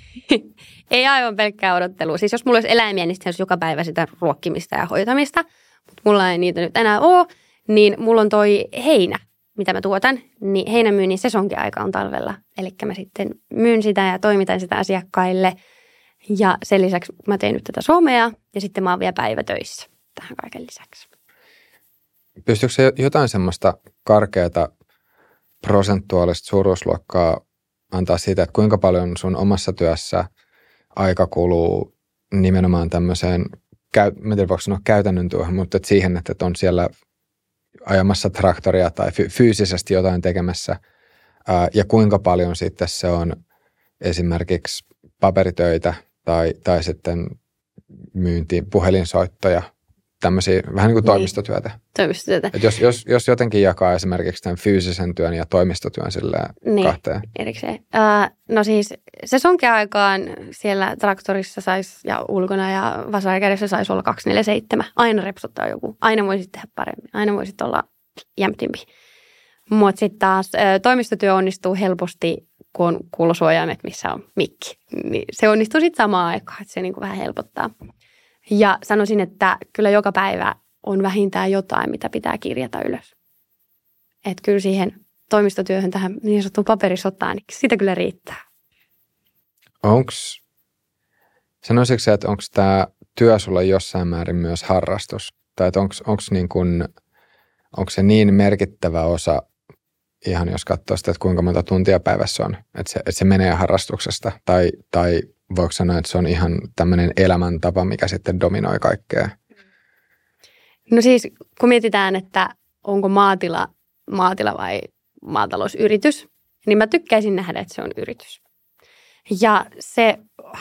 Ei aivan pelkkää odottelua. Siis jos mulla olisi eläimiä, niin se olisi joka päivä sitä ruokkimista ja hoitamista. Mutta mulla ei niitä nyt enää ole, niin mulla on toi heinä, mitä mä tuotan. Niin heinämyynnin sesonkiaika on talvella. Eli mä sitten myyn sitä ja toimitan sitä asiakkaille. Ja sen lisäksi mä teen nyt tätä somea ja sitten mä oon vielä päivätöissä tähän kaiken lisäksi. Pystyykö se jotain semmoista karkeata prosentuaalista suuruusluokkaa antaa siitä, että kuinka paljon sun omassa työssä aika kuluu nimenomaan tämmöiseen, mä tiedän voiko sanoa käytännön työhön, mutta että siihen, että on siellä ajamassa traktoria tai fyysisesti jotain tekemässä ja kuinka paljon sitten se on esimerkiksi paperitöitä tai sitten myynti, puhelinsoittoja, tämmöisiä vähän niin kuin toimistotyötä. Toimistotyötä. Et jos jotenkin jakaa esimerkiksi tämän fyysisen työn ja toimistotyön silleen kahteen. Erikseen. No siis sesonkiaikaan siellä traktorissa saisi ja ulkona ja vasarikädessä saisi olla 247. Aina repsottaa joku. Aina voisi tehdä paremmin. Aina voisi olla jämptimpi. Mutta sitten taas toimistotyö onnistuu helposti, kun on kuulosuojaimet, missä on mikki. Niin se onnistuu sitten samaan aikaan, että se niinku vähän helpottaa. Ja sanoisin, että kyllä joka päivä on vähintään jotain, mitä pitää kirjata ylös. Että kyllä siihen toimistotyöhön tähän niin sanottuun paperisottaan, niin sitä kyllä riittää. Sanoisitko sä, että onko tämä työ sulla jossain määrin myös harrastus? Tai että onko se niin merkittävä osa, ihan jos katsoo sitä, että kuinka monta tuntia päivässä on, että se menee harrastuksesta? Tai voiko sanoa, että se on ihan tämmöinen elämäntapa, mikä sitten dominoi kaikkea? No siis, kun mietitään, että onko maatila vai maatalousyritys, niin mä tykkäisin nähdä, että se on yritys. Ja se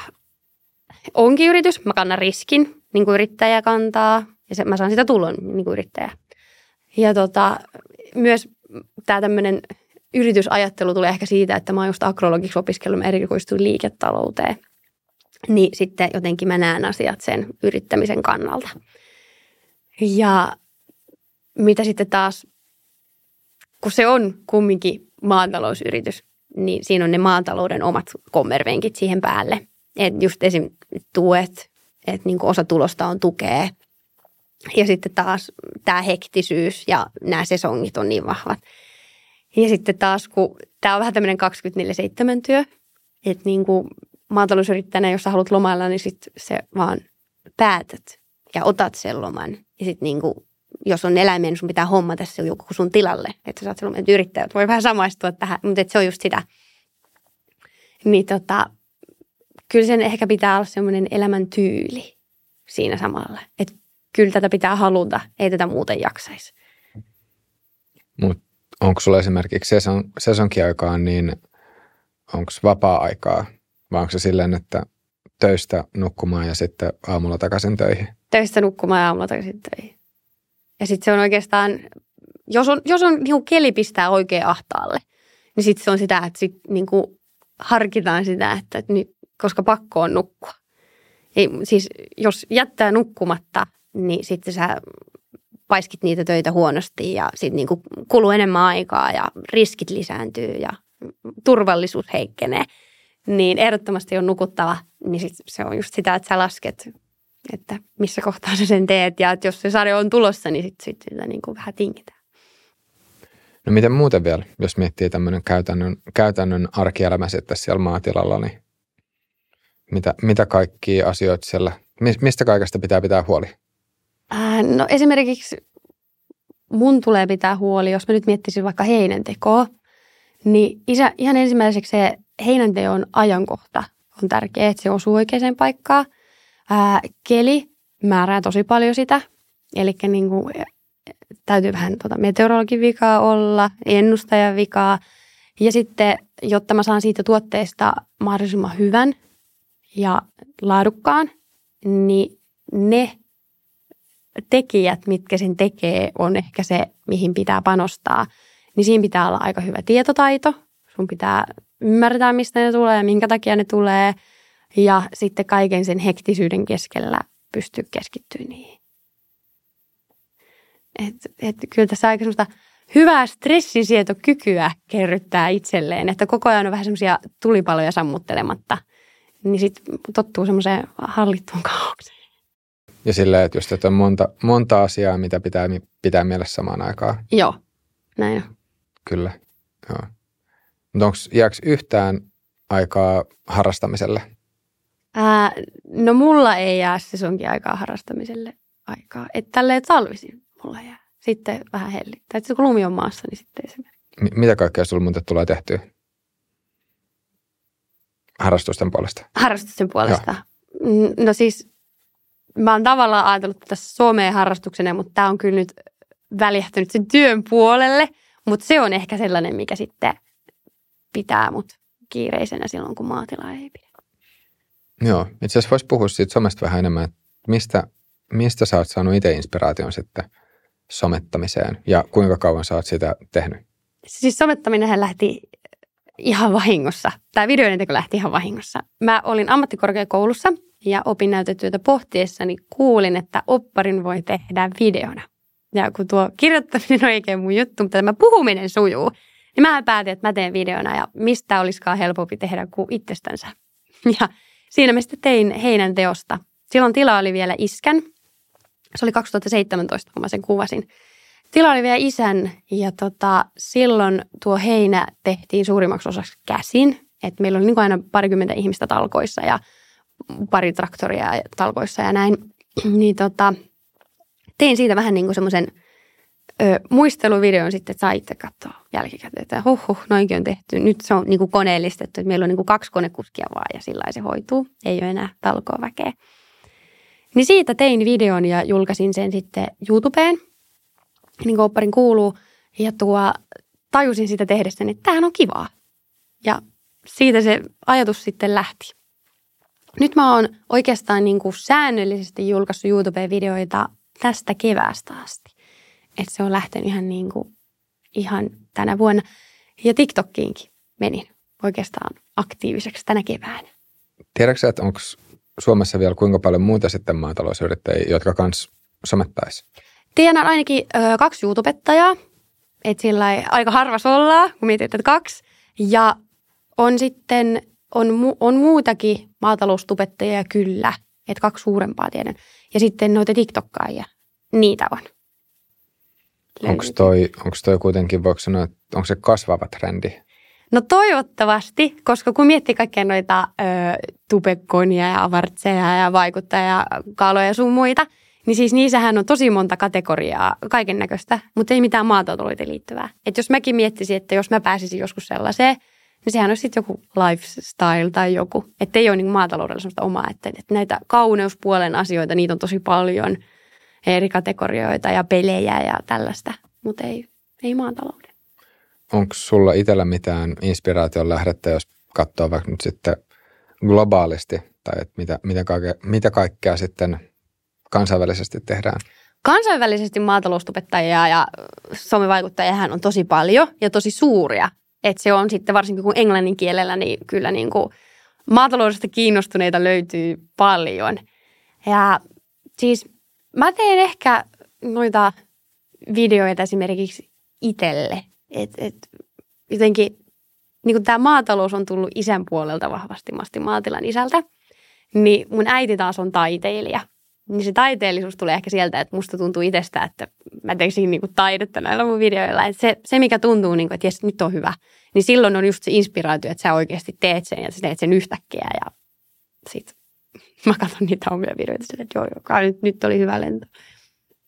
onkin yritys, mä kannan riskin, niin kuin yrittäjä kantaa, ja mä saan sitä tulon, niin kuin yrittäjä. Ja myös tämä tämmöinen yritysajattelu tulee ehkä siitä, että mä oon just agrologiksi opiskellut, mä erikoistuin liiketalouteen. Niin sitten jotenkin mä näen asiat sen yrittämisen kannalta. Ja mitä sitten taas, kun se on kumminkin maatalousyritys, niin siinä on ne maatalouden omat kommervenkit siihen päälle. Että just esim. Tuet, että niinku osa tulosta on tukea. Ja sitten taas tämä hektisyys ja nämä sesongit on niin vahvat. Ja sitten taas, kun tämä on vähän tämmöinen 24/7 työ, että niinku maatalousyrittäjänä, jos sä haluat lomailla, niin sitten se vaan päätät ja otat sen loman. Ja sitten niinku, jos on eläimiä, niin sun pitää hommata se joku sun tilalle, että sä saat sen loman. Yrittäjät voi vähän samaistua tähän, mutta se on just sitä. Niin kyllä sen ehkä pitää olla semmoinen elämäntyyli siinä samalla. Että kyllä tätä pitää haluta, ei tätä muuten jaksaisi. Mutta onko sulla esimerkiksi sesonkiaikaan, niin onko vapaa-aikaa? Vai onko se silleen, että töistä nukkumaan ja sitten aamulla takaisin töihin? Töistä nukkumaan ja aamulla takaisin töihin. Ja sitten se on oikeastaan, jos on niin keli pistää oikein ahtaalle, niin sitten se on sitä, että sit niin harkitaan sitä, että nyt, koska pakko on nukkua. Ei, siis jos jättää nukkumatta, niin sitten sä paiskit niitä töitä huonosti ja sitten niin kuluu enemmän aikaa ja riskit lisääntyy ja turvallisuus heikkenee. Niin ehdottomasti on nukuttava, niin sit se on just sitä, että sä lasket, että missä kohtaa sä sen teet. Ja että jos se sarja on tulossa, niin sitten sitä niin kuin vähän tinkitään. No miten muuten vielä, jos miettii tämmöinen käytännön arkielämä sitten siellä maatilalla, niin mitä kaikkia asioita siellä, mistä kaikesta pitää huoli? No esimerkiksi mun tulee pitää huoli, jos mä nyt miettisin vaikka heinäntekoa, Niin ihan ensimmäiseksi se heinänteon ajankohta on tärkeä, että se osuu oikeaan paikkaan. Keli määrää tosi paljon sitä, eli niin kuin, täytyy vähän meteorologin vikaa olla, ennustajan vikaa. Ja sitten, jotta mä saan siitä tuotteesta mahdollisimman hyvän ja laadukkaan, niin ne tekijät, mitkä sen tekee, on ehkä se, mihin pitää panostaa. Niin siinä pitää olla aika hyvä tietotaito. Sun pitää ymmärtää, mistä ne tulee ja minkä takia ne tulee. Ja sitten kaiken sen hektisyyden keskellä pystyy keskittymään niihin. Kyllä tässä aika semmoista hyvää stressinsietokykyä kerryttää itselleen, että koko ajan on vähän semmoisia tulipaloja sammuttelematta. Niin sitten tottuu semmoiseen hallittuun kaaukseen. Ja silleen, että just, että on monta asiaa, mitä pitää mielessä samaan aikaan. Joo, näin on. Kyllä, joo. Mutta jääkö yhtään aikaa harrastamiselle? No mulla ei jää sesonkin aikaa harrastamiselle aikaa. Että tälleen talvisin mulla jää. Sitten vähän hellittää. Että kun lumi on maassa, niin sitten esimerkiksi. Mitä kaikkea sulla muuten tulee tehtyä? Harrastusten puolesta? Harrastusten puolesta? Joo. No siis mä oon tavallaan ajatellut tässä Suomeen harrastuksena, mutta tää on kyllä nyt väljähtynyt sen työn puolelle. Mutta se on ehkä sellainen, mikä sitten pitää mut kiireisenä silloin, kun maatila ei pidä. Joo, itse asiassa voisi puhua siitä somesta vähän enemmän, että mistä sä oot saanut itse inspiraation sitten somettamiseen ja kuinka kauan sä oot sitä tehnyt? Siis somettaminenhän lähti ihan vahingossa. Tämä videoiden teko lähti ihan vahingossa. Mä olin ammattikorkeakoulussa ja opinnäytetyötä pohtiessani kuulin, että opparin voi tehdä videona. Ja kun tuo kirjoittaminen on oikein mun juttu, mutta tämä puhuminen sujuu, niin mä päätin, että mä teen videona ja mistä olisikaan helpompi tehdä kuin itsestänsä. Ja siinä mä sitten tein heinänteosta. Silloin tila oli vielä iskän. Se oli 2017, kun mä sen kuvasin. Tila oli vielä isän ja silloin tuo heinä tehtiin suurimmaksi osaksi käsin. Et meillä oli niin kuin aina 20 ihmistä talkoissa ja pari traktoria talkoissa ja näin. Niin tein siitä vähän niin kuin semmoisen muisteluvideon sitten, että saa itse katsoa jälkikäteen, että noinkin on tehty. Nyt se on niin kuin koneellistettu, että meillä on niin kuin 2 konekuskia vaan ja sillä se hoituu. Ei ole enää talkoa väkeä. Niin siitä tein videon ja julkaisin sen sitten YouTubeen, niin kuin opparin kuuluu. Ja tajusin sitä tehdessäni, että tämähän on kivaa. Ja siitä se ajatus sitten lähti. Nyt mä oon oikeastaan niin kuin säännöllisesti julkaissut YouTubeen videoita tästä keväästä asti. Että se on lähtenyt ihan tänä vuonna. Ja TikTokkiinkin menin oikeastaan aktiiviseksi tänä keväänä. Tiedätkö, että onko Suomessa vielä kuinka paljon muita sitten maatalousyrittäjiä, jotka kans somettaisi? Tiedän ainakin 2 YouTubettajaa. Että sillä aika harvas ollaan, kun mietit, että 2. Ja on sitten, on muutakin maataloustubettajia kyllä. Että 2 suurempaa tiedän. Ja sitten noita TikTokkaajia, niitä on. Onko toi kuitenkin, voiko sanoa, että onko se kasvava trendi? No toivottavasti, koska kun miettii kaikkia noita tubekkonia ja avartseja ja vaikuttajia, kaaloja ja sun muita, niin siis niissähän on tosi monta kategoriaa, kaiken näköistä, mutta ei mitään maatalouteen liittyvää. Että jos mäkin miettisin, että jos mä pääsisin joskus sellaiseen, niin sehän olisi sitten joku lifestyle tai joku. Että ei ole niin maataloudella sellaista omaa, että näitä kauneuspuolen asioita, niitä on tosi paljon, eri kategorioita ja pelejä ja tällaista, mutta ei maatalouden. Onko sulla itsellä mitään inspiraation lähdettä, jos katsoo vaikka nyt sitten globaalisti, tai että mitä kaikkea sitten kansainvälisesti tehdään? Kansainvälisesti maataloustubettajia ja somevaikuttajiahan on tosi paljon ja tosi suuria. Että se on sitten varsinkin kun englannin kielellä, niin kyllä niin kuin maataloudesta kiinnostuneita löytyy paljon. Ja siis mä teen ehkä noita videoita esimerkiksi itselle. Jotenkin niin kuin tämä maatalous on tullut isän puolelta vahvasti maatilan isältä, niin mun äiti taas on taiteilija. Niin se taiteellisuus tulee ehkä sieltä, että musta tuntuu itsestä, että mä tekisin niin kuin taidetta näillä mun videoilla. Että se mikä tuntuu, niin kuin, että jes, nyt on hyvä, niin silloin on just se inspiraatio, että sä oikeasti teet sen ja sä teet sen yhtäkkiä. Ja sit mä katson niitä omia videoita sille, että joo, nyt oli hyvä lento.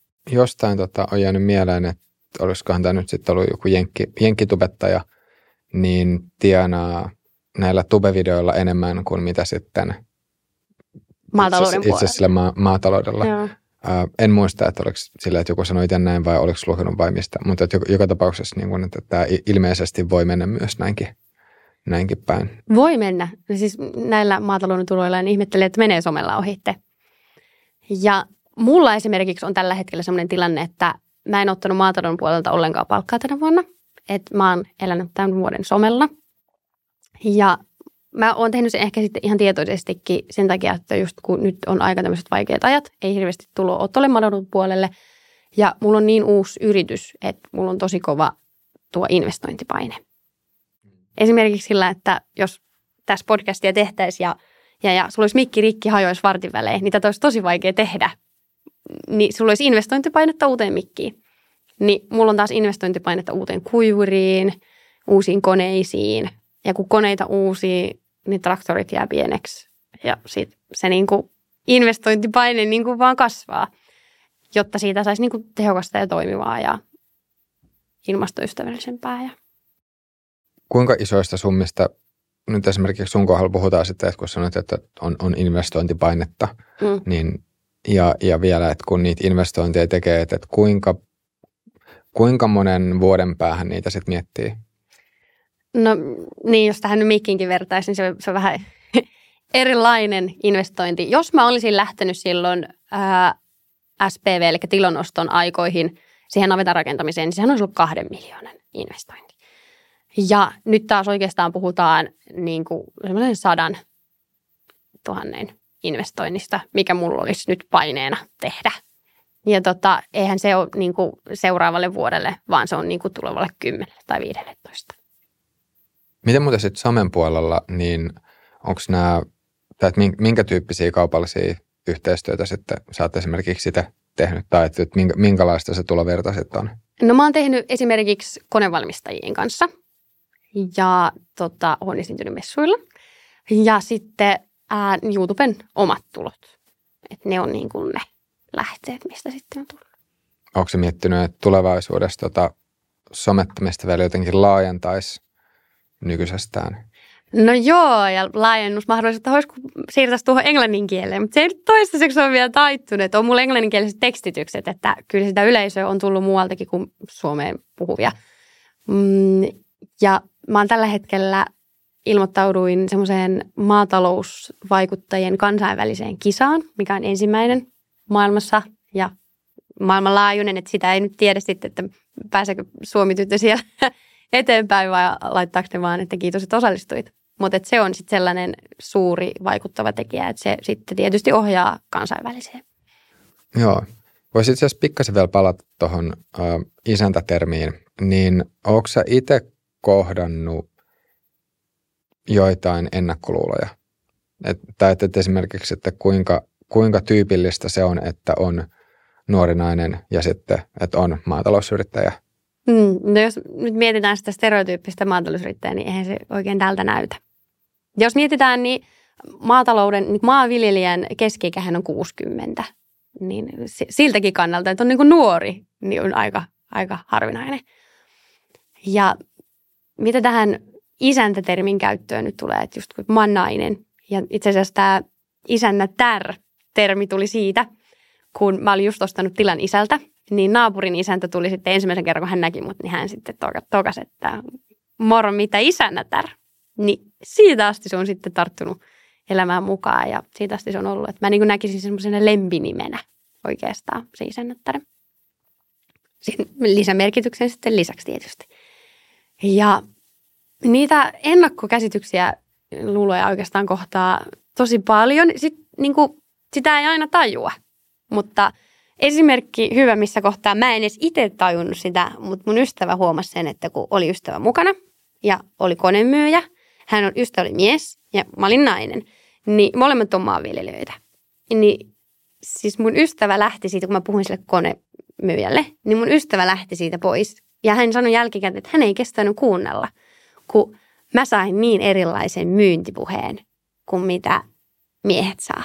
Jostain on jäänyt mieleen, että olisikohan tämä nyt sitten ollut joku jenkkitubettaja, niin tienaa näillä tubevideoilla enemmän kuin mitä sitten maatalouden itse sillä maataloudella. Joo. En muista, että oliko sillä, että joku sanoi itse näin vai oliko lukenut vai mistä, mutta että joka tapauksessa niin kun, että tämä ilmeisesti voi mennä myös näinkin päin. Voi mennä. Siis näillä maatalouden tuloilla en ihmettele, että menee somella ohitte. Ja mulla esimerkiksi on tällä hetkellä sellainen tilanne, että mä en ottanut maatalouden puolelta ollenkaan palkkaa tänä vuonna. Että mä oon elänyt tämän vuoden somella. Ja mä oon tehnyt sen ehkä sitten ihan tietoisestikin sen takia, että just kun nyt on aika tämmöiset vaikeat ajat, ei hirveästi tuloa ole tuolle maatalouden puolelle. Ja mulla on niin uusi yritys, että mulla on tosi kova tuo investointipaine. Esimerkiksi sillä, että jos tässä podcastia tehtäisiin ja sulla olisi mikki rikki, hajoisi vartin välein, niin tätä olisi tosi vaikea tehdä. Niin sulla olisi investointipainetta uuteen mikkiin. Niin mulla on taas investointipainetta uuteen kuivuriin, uusiin koneisiin. Ja kun koneita uusii, niin traktorit jää pieneksi. Ja sit se niinku investointipaine niinku vaan kasvaa, jotta siitä saisi niinku tehokasta ja toimivaa ja ilmastoystävällisempää. Kuinka isoista summista nyt esimerkiksi sun kohdalla puhutaan sitten, että kun sanoit, että on investointipainetta, niin ja vielä, että kun niitä investointeja tekee, että kuinka monen vuoden päähän niitä sitten miettii? No niin, jos tähän nyt mikkiinkin vertaisi, niin se on vähän erilainen investointi. Jos mä olisin lähtenyt silloin SPV, eli tilonoston aikoihin siihen navetan rakentamiseen, niin sehän olisi ollut 2 miljoonan investointi. Ja nyt taas oikeastaan puhutaan niin kuin semmoisen 100 000 investoinnista, mikä mulla olisi nyt paineena tehdä. Ja eihän se ole niin kuin seuraavalle vuodelle, vaan se on niin kuin tulevalle 10 tai 15. Miten muuten sitten somen puolella, niin onko nämä, tai että minkä tyyppisiä kaupallisia yhteistyötä sitten sä oot esimerkiksi sitä tehnyt, tai että minkälaista se tulovirta sitten on? No mä oon tehnyt esimerkiksi konevalmistajien kanssa ja oon esiintynyt messuilla. Ja sitten YouTuben omat tulot. Että ne on niin kuin ne lähteet, mistä sitten on tullut. Onko se miettinyt, että tulevaisuudessa somettamista vielä jotenkin laajentaisi nykyisestään? No joo, ja laajennusmahdollisuutta olisi, kun siirtäisi tuohon englannin kieleen. Mutta se ei nyt toistaiseksi ole vielä taittunut. On mulla englanninkieliset tekstitykset, että kyllä sitä yleisöä on tullut muualtakin kuin suomeen puhuvia. Ja mä oon tällä hetkellä ilmoittauduin semmoiseen maatalousvaikuttajien kansainväliseen kisaan, mikä on ensimmäinen maailmassa ja maailmanlaajuinen, että sitä ei nyt tiedä sitten, että pääseekö Suomi-tyttö siellä eteenpäin vai laittaako ne vaan, että kiitos, että osallistuit. Mutta se on sitten sellainen suuri vaikuttava tekijä, että se sitten tietysti ohjaa kansainväliseen. Joo. Voisi itse asiassa pikkasen vielä palata tuohon isäntätermiin, niin ootko sä itse kohdannut joitain ennakkoluuloja? Tai että esimerkiksi, että kuinka tyypillistä se on, että on nuori nainen ja sitten, että on maatalousyrittäjä? No jos nyt mietitään sitä stereotyyppistä maatalousyrittäjää, niin eihän se oikein tältä näytä. Jos mietitään, niin maanviljelijän keski-ikähän on 60. Niin siltäkin kannalta, että on niin kuin nuori, niin on aika harvinainen. Ja mitä tähän isäntätermin käyttöön nyt tulee, että just kun mä oon nainen. Ja itse asiassa tämä isännätär-termi tuli siitä, kun mä olin just ostanut tilan isältä, niin naapurin isäntä tuli sitten ensimmäisen kerran, kun hän näki mut, niin hän sitten tokasi, että moro, mitä isännätär. Niin siitä asti se on sitten tarttunut elämään mukaan ja siitä asti se on ollut, että mä niin kuin näkisin semmoisena lempinimenä oikeastaan se isännätär. Sen lisämerkityksen sitten lisäksi tietysti. Ja niitä ennakkokäsityksiä, luuloja oikeastaan kohtaa tosi paljon. Sitten niin kuin, sitä ei aina tajua, mutta esimerkki hyvä, missä kohtaa mä en edes itse tajunnut sitä, mutta mun ystävä huomasi sen, että kun oli ystävä mukana ja oli konemyyjä, ystävä oli mies ja mä olin nainen, niin molemmat on maanviljelijöitä. Niin siis mun ystävä lähti siitä, kun mä puhuin sille konemyyjälle, niin mun ystävä lähti siitä pois. Ja hän sanoi jälkikäteen, että hän ei kestänyt kuunnella, kun mä sain niin erilaisen myyntipuheen kuin mitä miehet saa.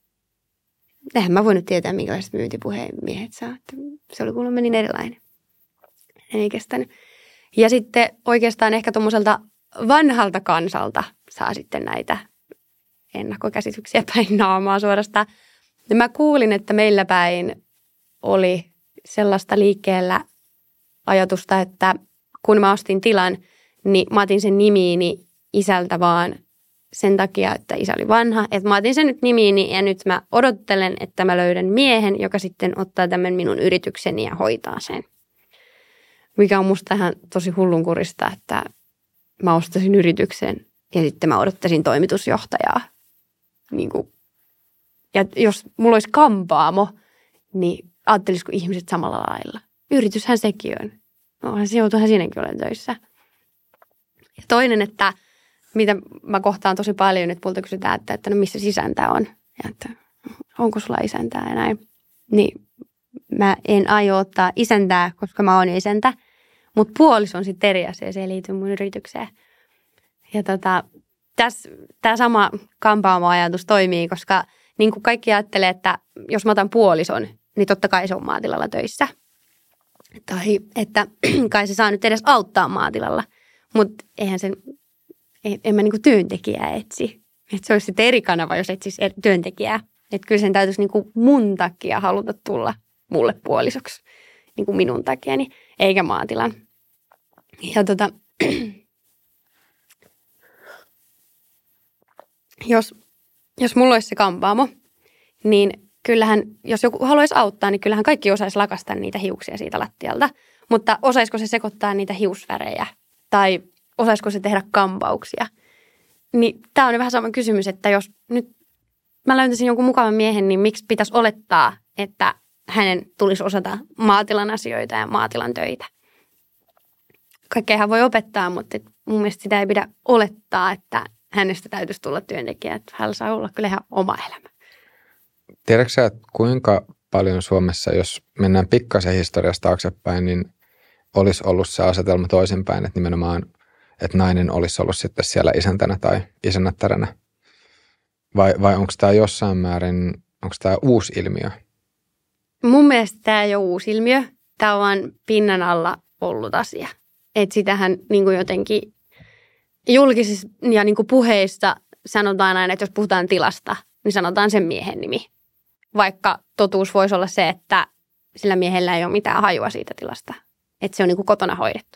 Eihän mä voinut tietää, minkälaiset myyntipuheen miehet saa. Se oli kuulemma niin erilainen. En ei kestänyt. Ja sitten oikeastaan ehkä tuommoiselta vanhalta kansalta saa sitten näitä ennakkokäsityksiä päin naamaa suorastaan. Ja mä kuulin, että meillä päin oli sellaista liikkeellä ajatusta, että kun mä ostin tilan, niin mä otin sen nimiini isältä vaan sen takia, että isä oli vanha. Että mä otin sen nyt nimiini ja nyt mä odottelen, että mä löydän miehen, joka sitten ottaa tämän minun yritykseni ja hoitaa sen. Mikä on musta ihan tosi hullunkurista, että mä ostasin yrityksen ja sitten mä odottaisin toimitusjohtajaa. Niin kuin. Ja jos mulla olisi kampaamo, niin ajattelisiko ihmiset samalla lailla? Yrityshän sekin on. No, se joutuuhan siinäkin olemaan töissä. Ja toinen, että mitä mä kohtaan tosi paljon, että multa kysytään, että no missä isäntä on? Ja että onko sulla isäntää ja näin. Niin mä en aio ottaa isäntää, koska mä oon isäntä. Mutta puoliso on sitten eri asia, se ei liity mun yritykseen. Ja tämä sama kampaamo-ajatus toimii, koska niin kuin kaikki ajattelee, että jos mä otan puolison, niin totta kai se on maatilalla töissä. Tai että kai se saa nyt edes auttaa maatilalla. Mutta eihän sen, en mä niinku työntekijää etsi. Että se olisi sitten eri kanava, jos etsisi työntekijää. Että kyllä sen täytyisi niinku mun takia haluta tulla mulle puolisoksi. Niinku minun takiani, eikä maatilan. Ja jos mulla olisi se kampaamo, niin kyllähän, jos joku haluaisi auttaa, niin kyllähän kaikki osaisi lakastaa niitä hiuksia siitä lattialta. Mutta osaisiko se sekoittaa niitä hiusvärejä? Tai osaisiko se tehdä kampauksia? Niin tämä on vähän sama kysymys, että jos nyt mä löytäisin jonkun mukavan miehen, niin miksi pitäisi olettaa, että hänen tulisi osata maatilan asioita ja maatilan töitä? Kaikkea voi opettaa, mutta mun mielestä sitä ei pidä olettaa, että hänestä täytyisi tulla työntekijä. Että hänellä saa olla kyllä ihan oma elämä. Tiedätkö sä, että kuinka paljon Suomessa, jos mennään pikkasen historiasta taaksepäin, niin olisi ollut se asetelma toisinpäin, että nimenomaan, että nainen olisi ollut sitten siellä isäntänä tai isännättäränä? Vai onko tämä jossain määrin, onko tämä uusi ilmiö? Mun mielestä tämä ei ole uusi ilmiö. Tämä on vaan pinnan alla ollut asia. Että sitähän niin kuin jotenkin julkisissa ja niin kuin puheissa sanotaan aina, että jos puhutaan tilasta, niin sanotaan sen miehen nimi. Vaikka totuus voisi olla se, että sillä miehellä ei ole mitään hajua siitä tilasta. Että se on niin kuin kotona hoidettu.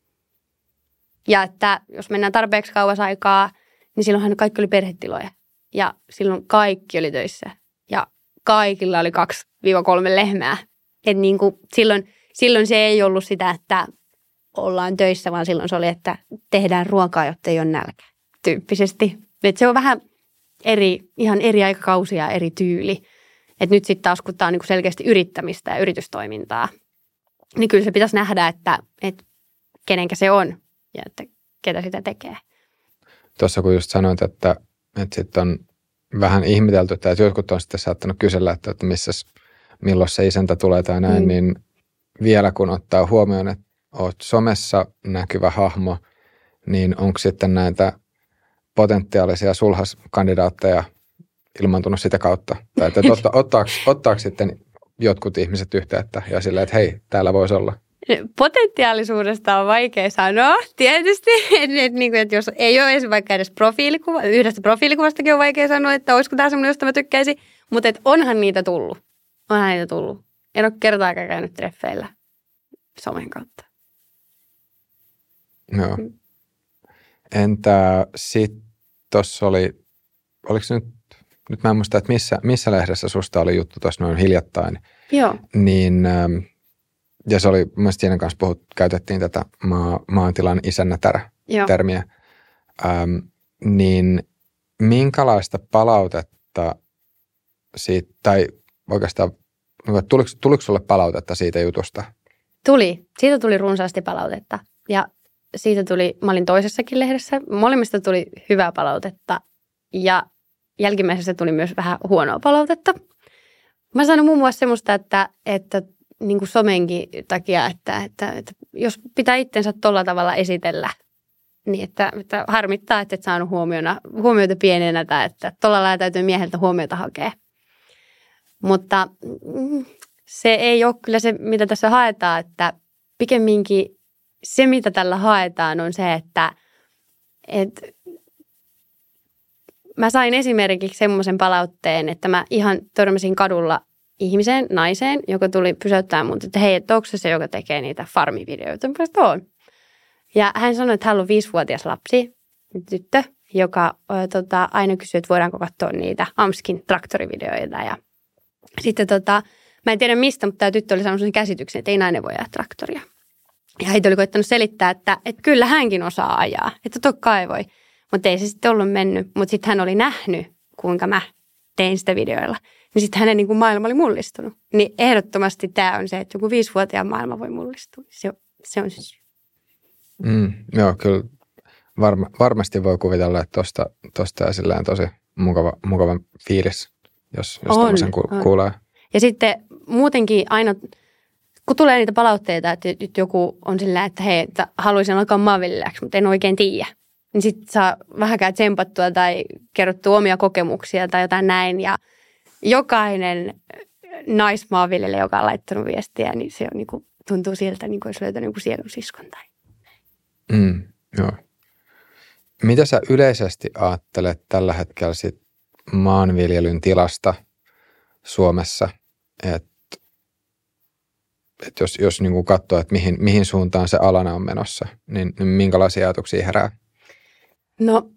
Ja että jos mennään tarpeeksi kauas aikaa, niin silloinhan kaikki oli perhetiloja. Ja silloin kaikki oli töissä. Ja kaikilla oli 2-3 lehmää. Että niin kuin silloin se ei ollut sitä, että ollaan töissä, vaan silloin se oli, että tehdään ruokaa, jotta ei ole nälkä. Tyyppisesti. Että se on vähän ihan eri aikakausia ja eri tyyli. Että nyt sitten taas, kun tämä on niin kuin selkeästi yrittämistä ja yritystoimintaa, niin kyllä se pitäisi nähdä, että kenenkä se on ja että ketä sitä tekee. Tuossa kun just sanoit, että sitten on vähän ihmetelty, että jotkut on sitten saattanut kysellä, että milloin se isäntä tulee tai näin, niin vielä kun ottaa huomioon, että olet somessa näkyvä hahmo, niin onko sitten näitä potentiaalisia sulhaskandidaatteja ilmaantunut sitä kautta? Tai että ottaako sitten jotkut ihmiset yhteyttä ja silleen, että hei, täällä voisi olla? Potentiaalisuudesta on vaikea sanoa, tietysti. Että jos ei ole edes vaikka edes profiilikuva, yhdestä profiilikuvastakin on vaikea sanoa, että olisiko tämä semmoinen, josta mä tykkäisin. Mutta onhan niitä tullut. En ole kertaakaan käynyt treffeillä somen kautta. Joo. Entä sitten tuossa oliko se nyt mä en muista, että missä lehdessä susta oli juttu tuossa noin hiljattain. Joo. Niin, ja se oli, mun mielestä siinä kanssa käytettiin tätä maatilan isännätärä-termiä. Niin minkälaista palautetta siitä, tai oikeastaan, tuliko sulle palautetta siitä jutusta? Siitä tuli runsaasti palautetta. Ja mä olin toisessakin lehdessä. Molemmista tuli hyvää palautetta ja jälkimmäisessä tuli myös vähän huonoa palautetta. Mä sanon muun muassa semmoista, että niin kuin somenkin takia, että jos pitää itsensä tolla tavalla esitellä, niin että harmittaa, että et saanut huomiota pienenä tai että tolla lailla täytyy mieheltä huomiota hakea. Mutta se ei ole kyllä se, mitä tässä haetaan, että pikemminkin se, mitä tällä haetaan, on se, että mä sain esimerkiksi semmoisen palautteen, että mä ihan törmäsin kadulla ihmiseen, naiseen, joka tuli pysäyttää mut, että hei, että onko se, joka tekee niitä farmivideoita? Mä on. Ja hän sanoi, että hän on 5-vuotias lapsi, tyttö, joka aina kysyy, että voidaanko katsoa niitä Amskin traktorivideoita. Ja sitten mä en tiedä mistä, mutta tämä tyttö oli saanut sen käsityksen, että ei nainen voi ajaa traktoria. Ja heitä oli koittanut selittää, että kyllä hänkin osaa ajaa, että totta kai voi. Mutta ei se sitten ollut mennyt. Mutta sitten hän oli nähnyt, kuinka mä tein sitä videoilla. Niin sitten hänen niin kuin maailma oli mullistunut. Niin ehdottomasti tämä on se, että joku 5-vuotiaan maailma voi mullistua. Se on se syy. Joo, kyllä varmasti voi kuvitella, että tuosta silleen tosi mukava fiilis, jos tämmöisen kuulee. Ja sitten muutenkin aina, kun tulee niitä palautteita, että joku on sillä, että hei, että haluaisin alkaa maanviljelijäksi, mutta en oikein tiedä. Niin sitten saa vähänkään tsempattua tai kerrottua omia kokemuksia tai jotain näin. Ja jokainen naismaanviljelijä, joka on laittanut viestiä, niin se on niin kuin, tuntuu siltä, niin kuin olisi löytänyt joku sielun siskon tai. Joo. Mitä sä yleisesti ajattelet tällä hetkellä sit maanviljelyn tilasta Suomessa? Että jos niin kuin katsoo, että mihin suuntaan se alana on menossa, niin minkälaisia ajatuksia herää? No,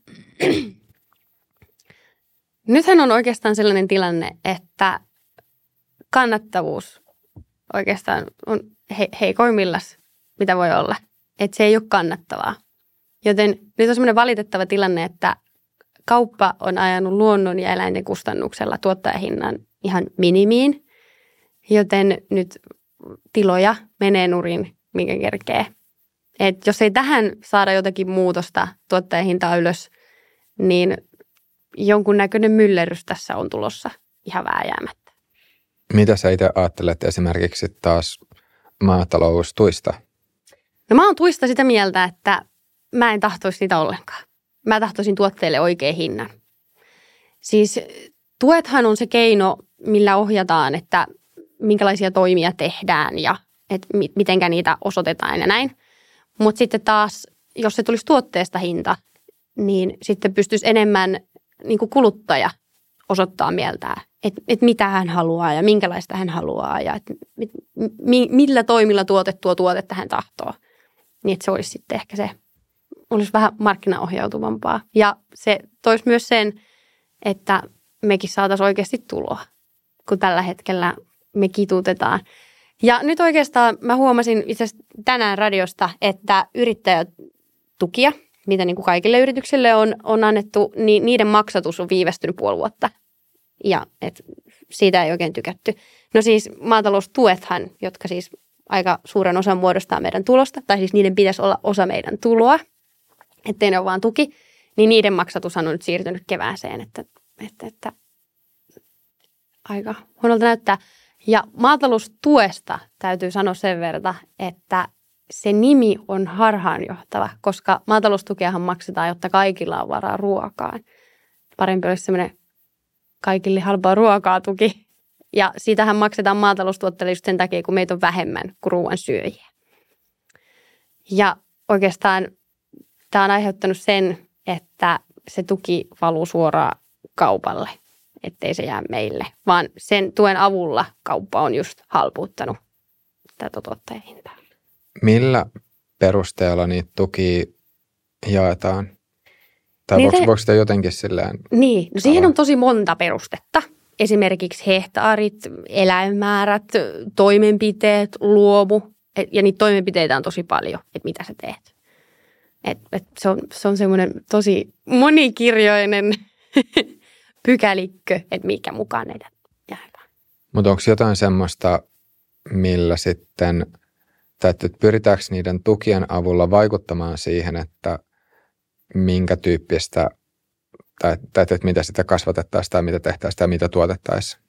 nythän on oikeastaan sellainen tilanne, että kannattavuus oikeastaan on heikoimmillas, mitä voi olla. Että se ei ole kannattavaa. Joten nyt on semmoinen valitettava tilanne, että kauppa on ajanut luonnon ja eläinten kustannuksella tuottajahinnan ihan minimiin. Joten nyt tiloja menee nurin, minkä kerkee. Et jos ei tähän saada jotakin muutosta tuottajahintaa ylös, niin jonkunnäköinen myllerrys tässä on tulossa ihan vääjäämättä. Mitä sä itse ajattelet esimerkiksi taas maataloustuista? No mä oon tuista sitä mieltä, että mä en tahtoisi niitä ollenkaan. Mä tahtoisin tuotteille oikean hinnan. Siis tuethan on se keino, millä ohjataan, että minkälaisia toimia tehdään ja että mitenkä niitä osoitetaan ja näin. Mutta sitten taas, jos se tulisi tuotteesta hinta, niin sitten pystyisi enemmän niin kuin kuluttaja osoittaa mieltään, että mitä hän haluaa ja minkälaista hän haluaa ja millä toimilla tuotettua tuotetta hän tahtoo. Niin että se olisi sitten ehkä se, olisi vähän markkinaohjautuvampaa. Ja se toisi myös sen, että mekin saataisiin oikeasti tuloa, kun tällä hetkellä me kituutetaan. Ja nyt oikeastaan mä huomasin itse asiassa tänään radiosta, että yrittäjätukia, mitä niin kuin kaikille yrityksille on annettu, niin niiden maksatus on viivästynyt 5 vuotta. Ja siitä ei oikein tykätty. No siis maataloustuethan, jotka siis aika suuren osan muodostaa meidän tulosta, tai siis niiden pitäisi olla osa meidän tuloa, ettei ne ole vaan tuki, niin niiden maksatushan on nyt siirtynyt kevääseen, että aika huonolta näyttää. Ja maataloustuesta täytyy sanoa sen verran, että se nimi on harhaanjohtava, koska maataloustukeahan maksetaan, jotta kaikilla on varaa ruokaan. Parempi olisi semmoinen kaikille halpaa ruokaa tuki. Ja siitähän maksetaan maataloustuotteille just sen takia, kun meitä on vähemmän kuin ruoan syöjiä. Ja oikeastaan tämä on aiheuttanut sen, että se tuki valuu suoraan kaupalle, ettei se jää meille. Vaan sen tuen avulla kauppa on just halpuuttanut tätä tuottajahintaa. Millä perusteella niitä tukia jaetaan? Tai voiko sitä jotenkin silleen? Niin, no siihen on tosi monta perustetta. Esimerkiksi hehtaarit, eläinmäärät, toimenpiteet, luomu. Ja niitä toimenpiteitä on tosi paljon, että mitä sä teet. Se on semmoinen tosi monikirjoinen pykälikkö, että mikä mukaan näitä jaetaan. Mutta onko jotain semmoista, millä sitten, tai että pyritäänkö niiden tukien avulla vaikuttamaan siihen, että minkä tyyppistä, tai että mitä sitä kasvatettaisiin tai mitä tehtäisiin tai mitä tuotettaisiin?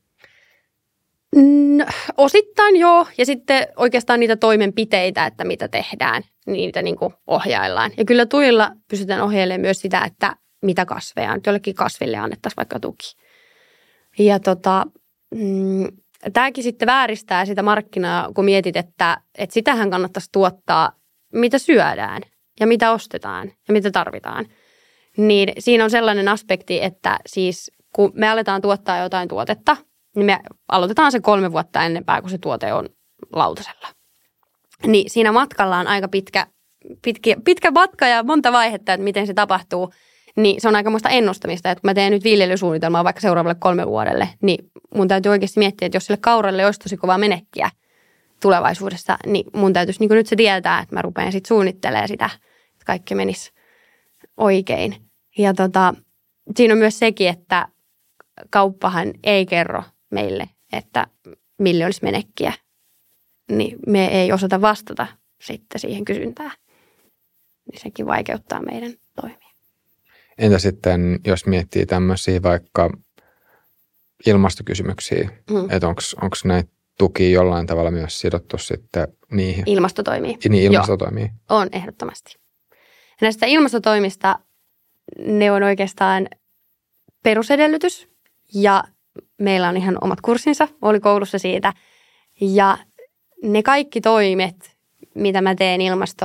Osittain joo, ja sitten oikeastaan niitä toimenpiteitä, että mitä tehdään, niitä niin kuin ohjaillaan. Ja kyllä tuilla pystytään ohjailemaan myös sitä, että mitä kasveja on. Jollekin kasville annettaisiin vaikka tuki. Ja tämäkin sitten vääristää sitä markkinaa, kun mietit, että sitähän kannattaisi tuottaa, mitä syödään ja mitä ostetaan ja mitä tarvitaan. niin siinä on sellainen aspekti, että siis kun me aletaan tuottaa jotain tuotetta, niin me aloitetaan se 3 vuotta ennenpäin, kun se tuote on lautasella. Niin siinä matkalla on aika pitkä matka ja monta vaihetta, että miten se tapahtuu. Niin se on aikamoista ennustamista, että kun mä teen nyt viljelysuunnitelmaa vaikka seuraavalle 3 vuodelle, niin mun täytyy oikeasti miettiä, että jos sille kauralle olisi tosi kovaa menekkiä tulevaisuudessa, niin mun täytyisi niin kuin nyt se tietää, että mä rupean sitten suunnittelemaan sitä, että kaikki menisi oikein. Ja siinä on myös sekin, että kauppahan ei kerro meille, että millä olisi menekkiä, niin me ei osata vastata sitten siihen kysyntään. Niin sekin vaikeuttaa meidän toimia. Entä sitten, jos miettii tämmöisiä vaikka ilmastokysymyksiä, että onko näitä tukia jollain tavalla myös sidottu sitten niihin? Ilmastotoimia. Niin, ilmastotoimia. Joo, on ehdottomasti. Ja näistä ilmastotoimista ne on oikeastaan perusedellytys ja meillä on ihan omat kurssinsa, oli koulussa siitä. Ja ne kaikki toimet, mitä mä teen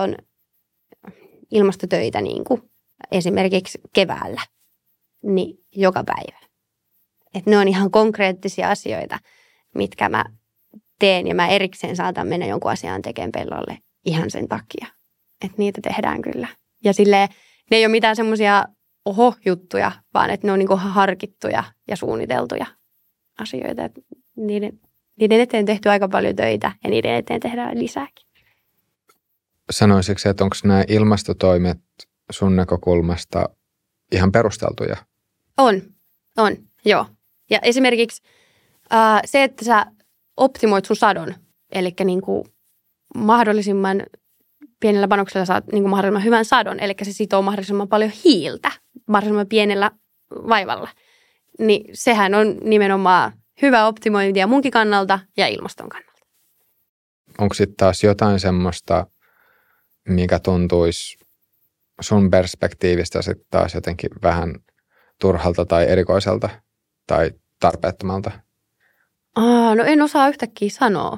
ilmastotöitä niin kuin esimerkiksi keväällä, niin joka päivä. Että ne on ihan konkreettisia asioita, mitkä mä teen ja mä erikseen saatan mennä jonkun asian tekemään pellolle ihan sen takia. Että niitä tehdään kyllä. Ja silleen, ne ei ole mitään semmoisia oho-juttuja, vaan että ne on niinku harkittuja ja suunniteltuja asioita. Että niiden eteen on tehty aika paljon töitä ja niiden eteen tehdään lisääkin. Sanoisitko, että onko nämä ilmastotoimet sun näkökulmasta ihan perusteltuja? On, joo. Ja esimerkiksi se, että sä optimoit sun sadon, eli niinku mahdollisimman pienellä panoksella saat niinku mahdollisimman hyvän sadon, eli se sitoo mahdollisimman paljon hiiltä mahdollisimman pienellä vaivalla. Niin sehän on nimenomaan hyvä optimointia munkin kannalta ja ilmaston kannalta. Onko sitten taas jotain semmoista, mikä tuntuisi sun perspektiivistä sitten taas jotenkin vähän turhalta tai erikoiselta tai tarpeettomalta? No en osaa yhtäkkiä sanoa.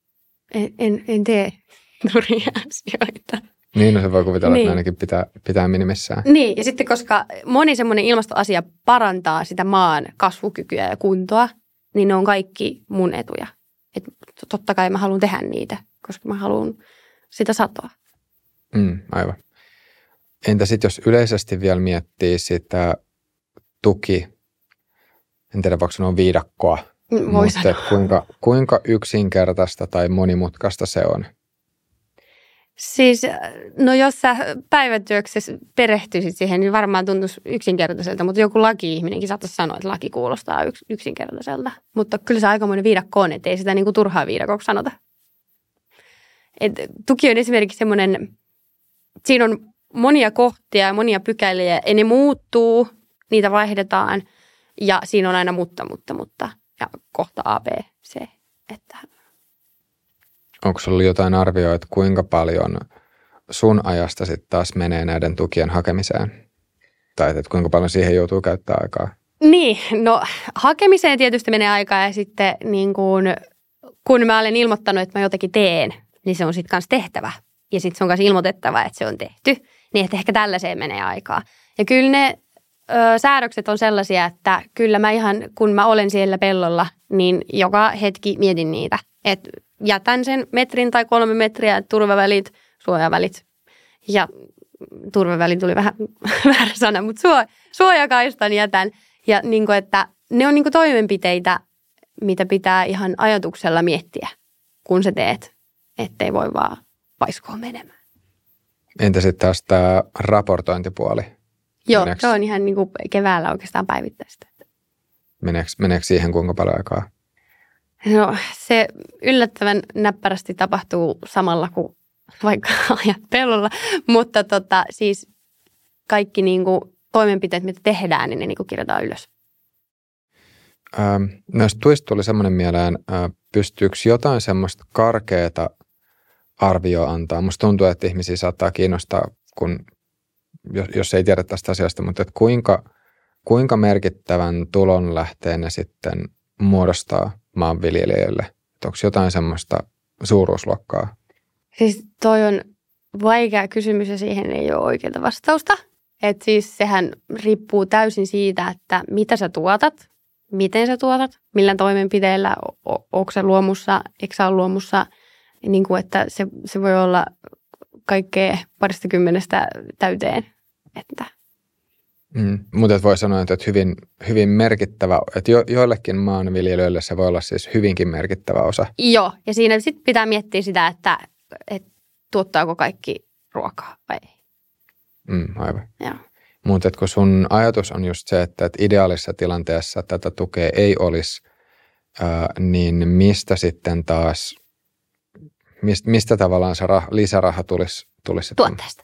En tee turhia asioita. Niin, no se voi kuvitella, että ainakin pitää minimissään. Niin, ja sitten koska moni semmoinen ilmastoasia parantaa sitä maan kasvukykyä ja kuntoa, niin ne on kaikki mun etuja. Et totta kai mä haluan tehdä niitä, koska mä haluan sitä satoa. Aivan. Entä sitten jos yleisesti vielä miettii sitä en tiedä voiko sanoa viidakkoa, mutta kuinka yksinkertaista tai monimutkaista se on? Siis, no jos sä päivätyöksi perehtyisit siihen, niin varmaan tuntuisi yksinkertaiselta, mutta joku laki-ihminenkin saattaisi sanoa, että laki kuulostaa yksinkertaiselta. Mutta kyllä se aikamoinen viidakko on, että ei sitä niin kuin turhaa viidakoksi sanota. Tuki on esimerkiksi semmoinen, siinä on monia kohtia ja monia pykäliä, ja ne muuttuu, niitä vaihdetaan, ja siinä on aina mutta, ja kohta A, B, C, että... Onko sulla jotain arvioa, että kuinka paljon sun ajasta sitten taas menee näiden tukien hakemiseen? Tai että kuinka paljon siihen joutuu käyttämään aikaa? Niin, no hakemiseen tietysti menee aikaa ja sitten niin kun mä olen ilmoittanut, että mä jotakin teen, niin se on sitten kanssa tehtävä. Ja sitten se on kanssa ilmoitettava, että se on tehty. Niin että ehkä tällaiseen menee aikaa. Ja kyllä ne säädökset on sellaisia, että kyllä mä ihan kun mä olen siellä pellolla, niin joka hetki mietin niitä. Että jätän sen metrin tai 3 metriä, turvavälit, suojavälit. Ja turvaväli tuli vähän väärä sana, mutta suojakaistan jätän. Ja niin kuin, että ne on niin kuin toimenpiteitä, mitä pitää ihan ajatuksella miettiä, kun sä teet, ettei voi vaan paiskoa menemään. Entä sitten taas tämä raportointipuoli? Joo, se on ihan niin kuin keväällä oikeastaan päivittäistä. Meneekö siihen kuinka paljon aikaa? No se yllättävän näppärästi tapahtuu samalla kuin vaikka ajat pellolla, mutta siis kaikki niin kuin toimenpiteet, mitä tehdään, niin ne niin kuin kirjataan ylös. Näistä tuista tuli semmoinen mieleen, pystyykö jotain semmoista karkeata arvioa antaa? Musta tuntuu, että ihmisiä saattaa kiinnostaa, jos ei tiedä tästä asiasta, mutta että kuinka merkittävän tulonlähteen ne sitten muodostaa maanviljelijöille? Että onko jotain semmoista suuruusluokkaa? Siis toi on vaikea kysymys ja siihen ei ole oikeaa vastausta. Että siis sehän riippuu täysin siitä, että mitä sä tuotat, miten sä tuotat, millä toimenpiteillä, onko sä luomussa, eikö sä ole luomussa, niin kuin että se voi olla kaikkea 20 täyteen. Että. Mutta voi sanoa, että hyvin, hyvin merkittävä, että joillekin maanviljelijöille se voi olla siis hyvinkin merkittävä osa. Joo, ja siinä sitten pitää miettiä sitä, että tuottaako kaikki ruokaa vai ei. Aivan. Joo. Mutta kun sun ajatus on just se, että ideaalisessa tilanteessa tätä tukea ei olisi, niin mistä sitten taas, mistä tavallaan se lisäraha tulisi sitten? Tuotteesta.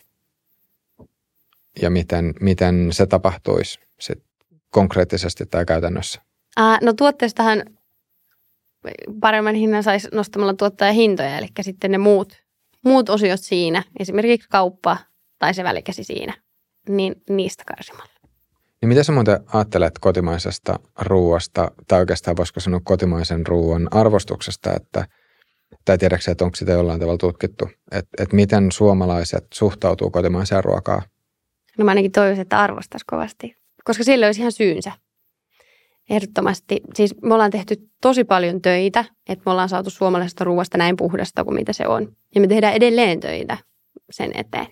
Ja miten se tapahtuisi sit konkreettisesti tai käytännössä? No tuotteestahan paremman hinnan saisi nostamalla tuottajahintoja, eli sitten ne muut osiot siinä, esimerkiksi kauppa tai se välikäsi siinä, niin niistä karsimalla. Niin mitä sä muuten ajattelet kotimaisesta ruuasta, tai oikeastaan voisiko sanoa kotimaisen ruuan arvostuksesta, tai tiedätkö, että onko sitä jollain tavalla tutkittu, että miten suomalaiset suhtautuu kotimaiseen ruokaan? No mä ainakin toivoisin, että arvostaisi kovasti, koska sillä olisi ihan syynsä. Ehdottomasti. Siis me ollaan tehty tosi paljon töitä, että me ollaan saatu suomalaisesta ruuasta näin puhdasta kuin mitä se on. Ja me tehdään edelleen töitä sen eteen.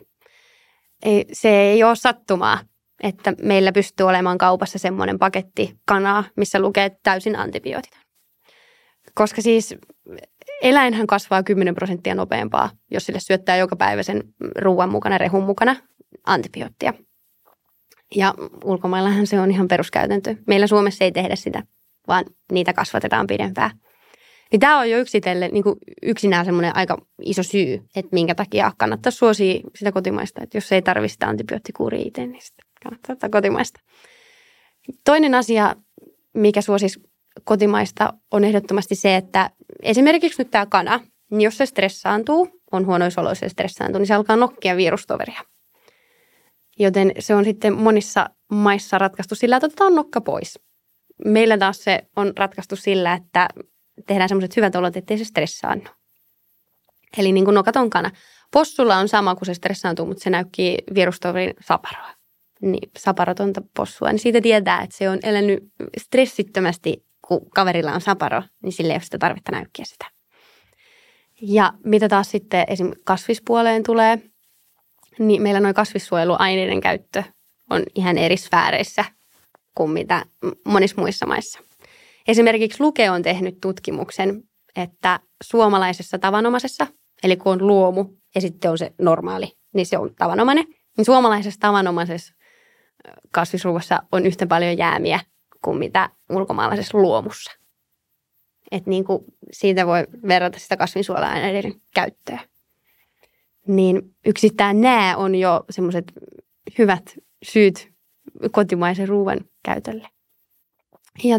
Se ei ole sattumaa, että meillä pystyy olemaan kaupassa semmoinen paketti kanaa, missä lukee täysin antibiootiton. Koska siis eläinhän kasvaa 10% nopeampaa, jos sille syöttää joka päivä sen ruuan mukana, rehun mukana antibioottia. Ja ulkomaillahan se on ihan peruskäytäntö. Meillä Suomessa ei tehdä sitä, vaan niitä kasvatetaan pidempään. Niin tämä on jo niin yksinään semmoinen aika iso syy, että minkä takia kannattaa suosia sitä kotimaista. Että jos ei tarvitse sitä antibioottikuuria itse, niin sitten kannattaa ottaa kotimaista. Toinen asia, mikä suosisi kotimaista, on ehdottomasti se, että esimerkiksi nyt tämä kana, niin jos se stressaantuu, on huonoissa oloissa ja stressaantuu, niin se alkaa nokkia virustoveria. Joten se on sitten monissa maissa ratkaistu sillä, että otetaan nokka pois. Meillä taas se on ratkaistu sillä, että tehdään sellaiset hyvät olot, ettei se stressaannu. Eli niin kuin nokaton kana. Possulla on sama kuin se stressaantuu, mutta se näykkii virustoverin saparoa. Niin saparotonta possua. Niin siitä tietää, että se on elänyt stressittömästi, kun kaverilla on saparo, niin sille ei ole sitä tarvetta näykkiä sitä. Ja mitä taas sitten esimerkiksi kasvispuoleen tulee, niin meillä nuo kasvissuojeluaineiden käyttö on ihan eri sfääreissä kuin mitä monissa muissa maissa. Esimerkiksi Luke on tehnyt tutkimuksen, että suomalaisessa tavanomaisessa, eli kun on luomu ja sitten on se normaali, niin se on tavanomainen, niin suomalaisessa tavanomaisessa kasvisruuassa on yhtä paljon jäämiä kuin mitä ulkomaalaisessa luomussa. Että niin kuin siitä voi verrata sitä kasvinsuojeluaineiden käyttöä. Niin yksistään nämä on jo semmoiset hyvät syyt kotimaisen ruuan käytölle. Ja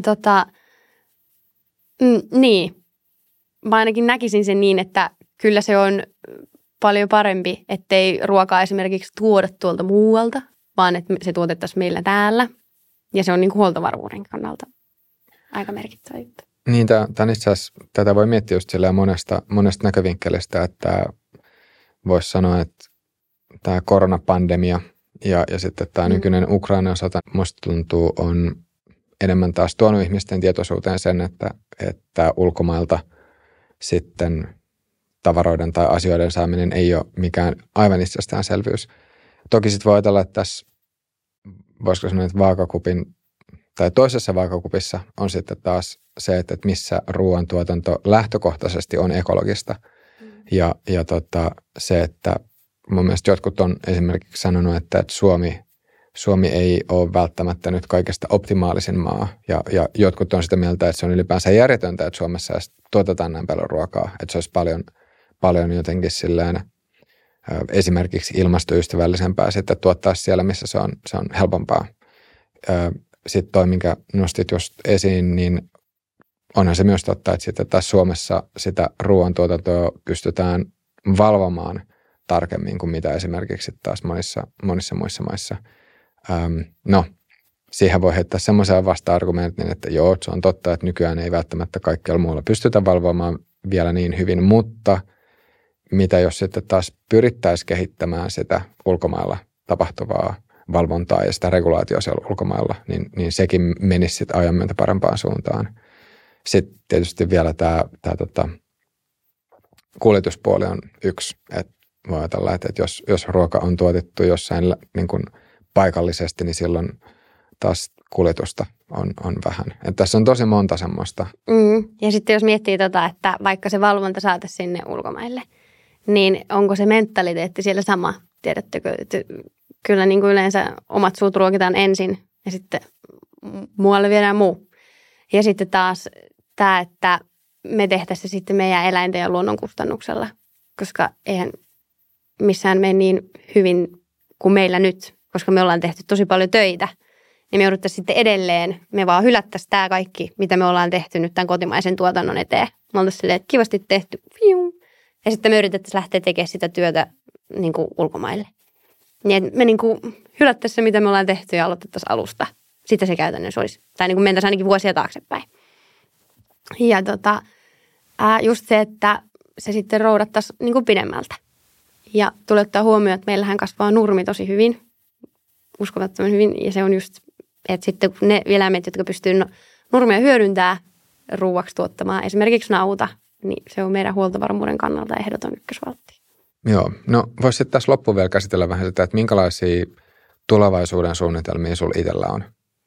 niin, mä ainakin näkisin sen niin, että kyllä se on paljon parempi, ettei ruokaa esimerkiksi tuoda tuolta muualta, vaan että se tuotettaisiin meillä täällä. Ja se on niin kuin huoltovarmuuden kannalta aika merkittävä juttu. Niin, tämän itse asiassa, tätä voi miettiä just monesta näkövinkkelistä, että voisi sanoa, että tämä koronapandemia ja sitten tämä nykyinen Ukrainan sota, musta tuntuu, on enemmän taas tuonut ihmisten tietoisuuteen sen, että ulkomailta sitten tavaroiden tai asioiden saaminen ei ole mikään aivan itsestäänselvyys. Toki sitten voi ajatella, että tässä, voisiko sanoa, että vaakakupin tai toisessa vaakakupissa on sitten taas se, että missä ruoantuotanto lähtökohtaisesti on ekologista. Ja se, että mun mielestä jotkut on esimerkiksi sanonut, että Suomi ei ole välttämättä nyt kaikesta optimaalisin maa. Ja jotkut on sitä mieltä, että se on ylipäänsä järjetöntä, että Suomessa tuotetaan näin paljon ruokaa. Että se olisi paljon jotenkin silleen esimerkiksi ilmastoystävällisempää sitten tuottaa siellä, missä se on helpompaa. Sitten toi, minkä nostit just esiin, niin onhan se myös totta, että sitten taas Suomessa sitä ruoantuotantoa pystytään valvomaan tarkemmin kuin mitä esimerkiksi taas monissa muissa maissa. No, siihen voi heittää semmoisen vasta-argumentin, että joo, se on totta, että nykyään ei välttämättä kaikkialla muualla pystytä valvomaan vielä niin hyvin, mutta mitä jos sitten taas pyrittäisiin kehittämään sitä ulkomailla tapahtuvaa valvontaa ja sitä regulaatiota siellä ulkomailla, niin sekin menisi sitten ajan myötä parempaan suuntaan. Sitten tietysti vielä tämä kuljetuspuoli on yksi, että voi ajatella, että jos ruoka on tuotettu jossain niin kuin paikallisesti, niin silloin taas kuljetusta on vähän. Että tässä on tosi monta semmoista. Ja sitten jos miettii että vaikka se valvonta saataisiin sinne ulkomaille, niin onko se mentaliteetti siellä sama? Tiedättekö, että kyllä niin kuin yleensä omat suut ruokitaan ensin ja sitten muualle viedään muu. Ja sitten taas tämä, että me tehtäisiin se sitten meidän eläinten ja luonnon kustannuksella, koska eihän missään mene niin hyvin kuin meillä nyt, koska me ollaan tehty tosi paljon töitä. Niin me jouduttaisiin sitten edelleen, me vaan hylättäisiin tämä kaikki, mitä me ollaan tehty nyt tämän kotimaisen tuotannon eteen. Me oltaisiin silleen, että kivasti tehty, ja sitten me yritettäisiin lähteä tekemään sitä työtä niin kuin ulkomaille. Niin me niin kuin hylättäisiin se, mitä me ollaan tehty ja aloitettaisiin alusta. Sitä se käytännössä olisi. Tai niin kuin mentäisiin ainakin vuosia taaksepäin. Ja just se, että se sitten roudattaisiin niin kuin pidemmältä. Ja tulee ottaa huomioon, että meillähän kasvaa nurmi tosi hyvin, uskomattoman hyvin. Ja se on just, että sitten ne eläimet, jotka pystyy nurmia hyödyntämään ruuaksi tuottamaan, esimerkiksi nauta, niin se on meidän huoltovarmuuden kannalta ehdoton ykkösvaltti. Joo, no voisi sitten tässä loppuun vielä käsitellä vähän sitä, että minkälaisia tulevaisuuden suunnitelmia sulla itsellä on?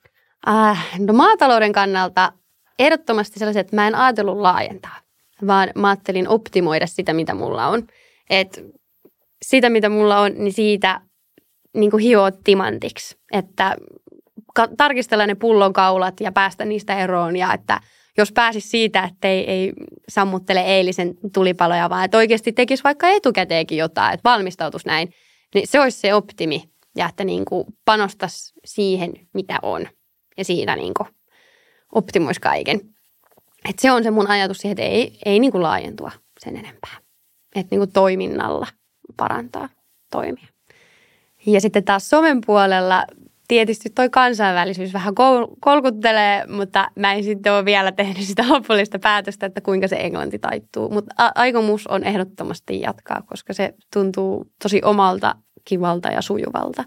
No maatalouden kannalta ehdottomasti sellaiset, että mä en ajatellut laajentaa, vaan mä ajattelin optimoida sitä, mitä mulla on. Että sitä, mitä mulla on, niin siitä niin kuin hioa timantiksi. Että tarkistella ne pullonkaulat ja päästä niistä eroon ja että jos pääsisi siitä, että ei sammuttele eilisen tulipaloja, vaan että oikeasti tekisi vaikka etukäteenkin jotain, että valmistautuisi näin, niin se olisi se optimi ja että niin kuin panostaisi siihen, mitä on ja siinä niin kuin optimoisi kaiken. Että se on se mun ajatus siihen, että ei niin kuin laajentua sen enempää. Että niin kuin toiminnalla parantaa toimia. Ja sitten taas somen puolella tietysti toi kansainvälisyys vähän kolkuttelee, mutta mä en sitten ole vielä tehnyt sitä lopullista päätöstä, että kuinka se englanti taittuu. Mutta aikomus on ehdottomasti jatkaa, koska se tuntuu tosi omalta, kivalta ja sujuvalta.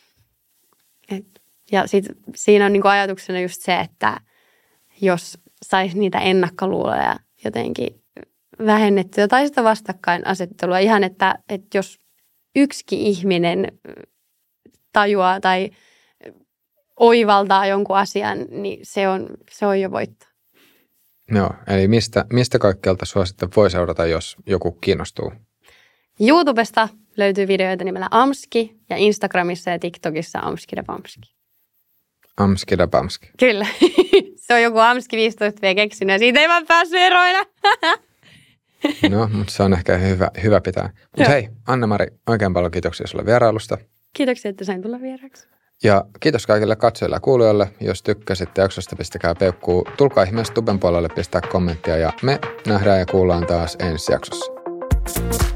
Ja sitten siinä on niinku ajatuksena just se, että jos saisi niitä ennakkoluuloja jotenkin vähennettyä tai sitä vastakkainasettelua ihan, että jos yksikin ihminen tajuaa tai oivaltaa jonkun asian, niin se on jo voitto. Joo, eli mistä kaikkialta sua sitten voi seurata, jos joku kiinnostuu? YouTubesta löytyy videoita nimellä Amski ja Instagramissa ja TikTokissa Amskidapamski. Amskidapamski. Kyllä. Se on joku Amski 15 vielä keksinyt ja siitä ei vaan päässyt eroina. No, mutta se on ehkä hyvä pitää. Mutta hei, Anne-Mari, oikein paljon kiitoksia sulle vierailusta. Kiitoksia, että sain tulla vieraaksi. Ja kiitos kaikille katsojille ja kuulijoille. Jos tykkäsitte jaksosta, pistäkää peukkuu. Tulkaa ihmeessä Tuben puolelle pistää kommenttia ja me nähdään ja kuullaan taas ensi jaksossa.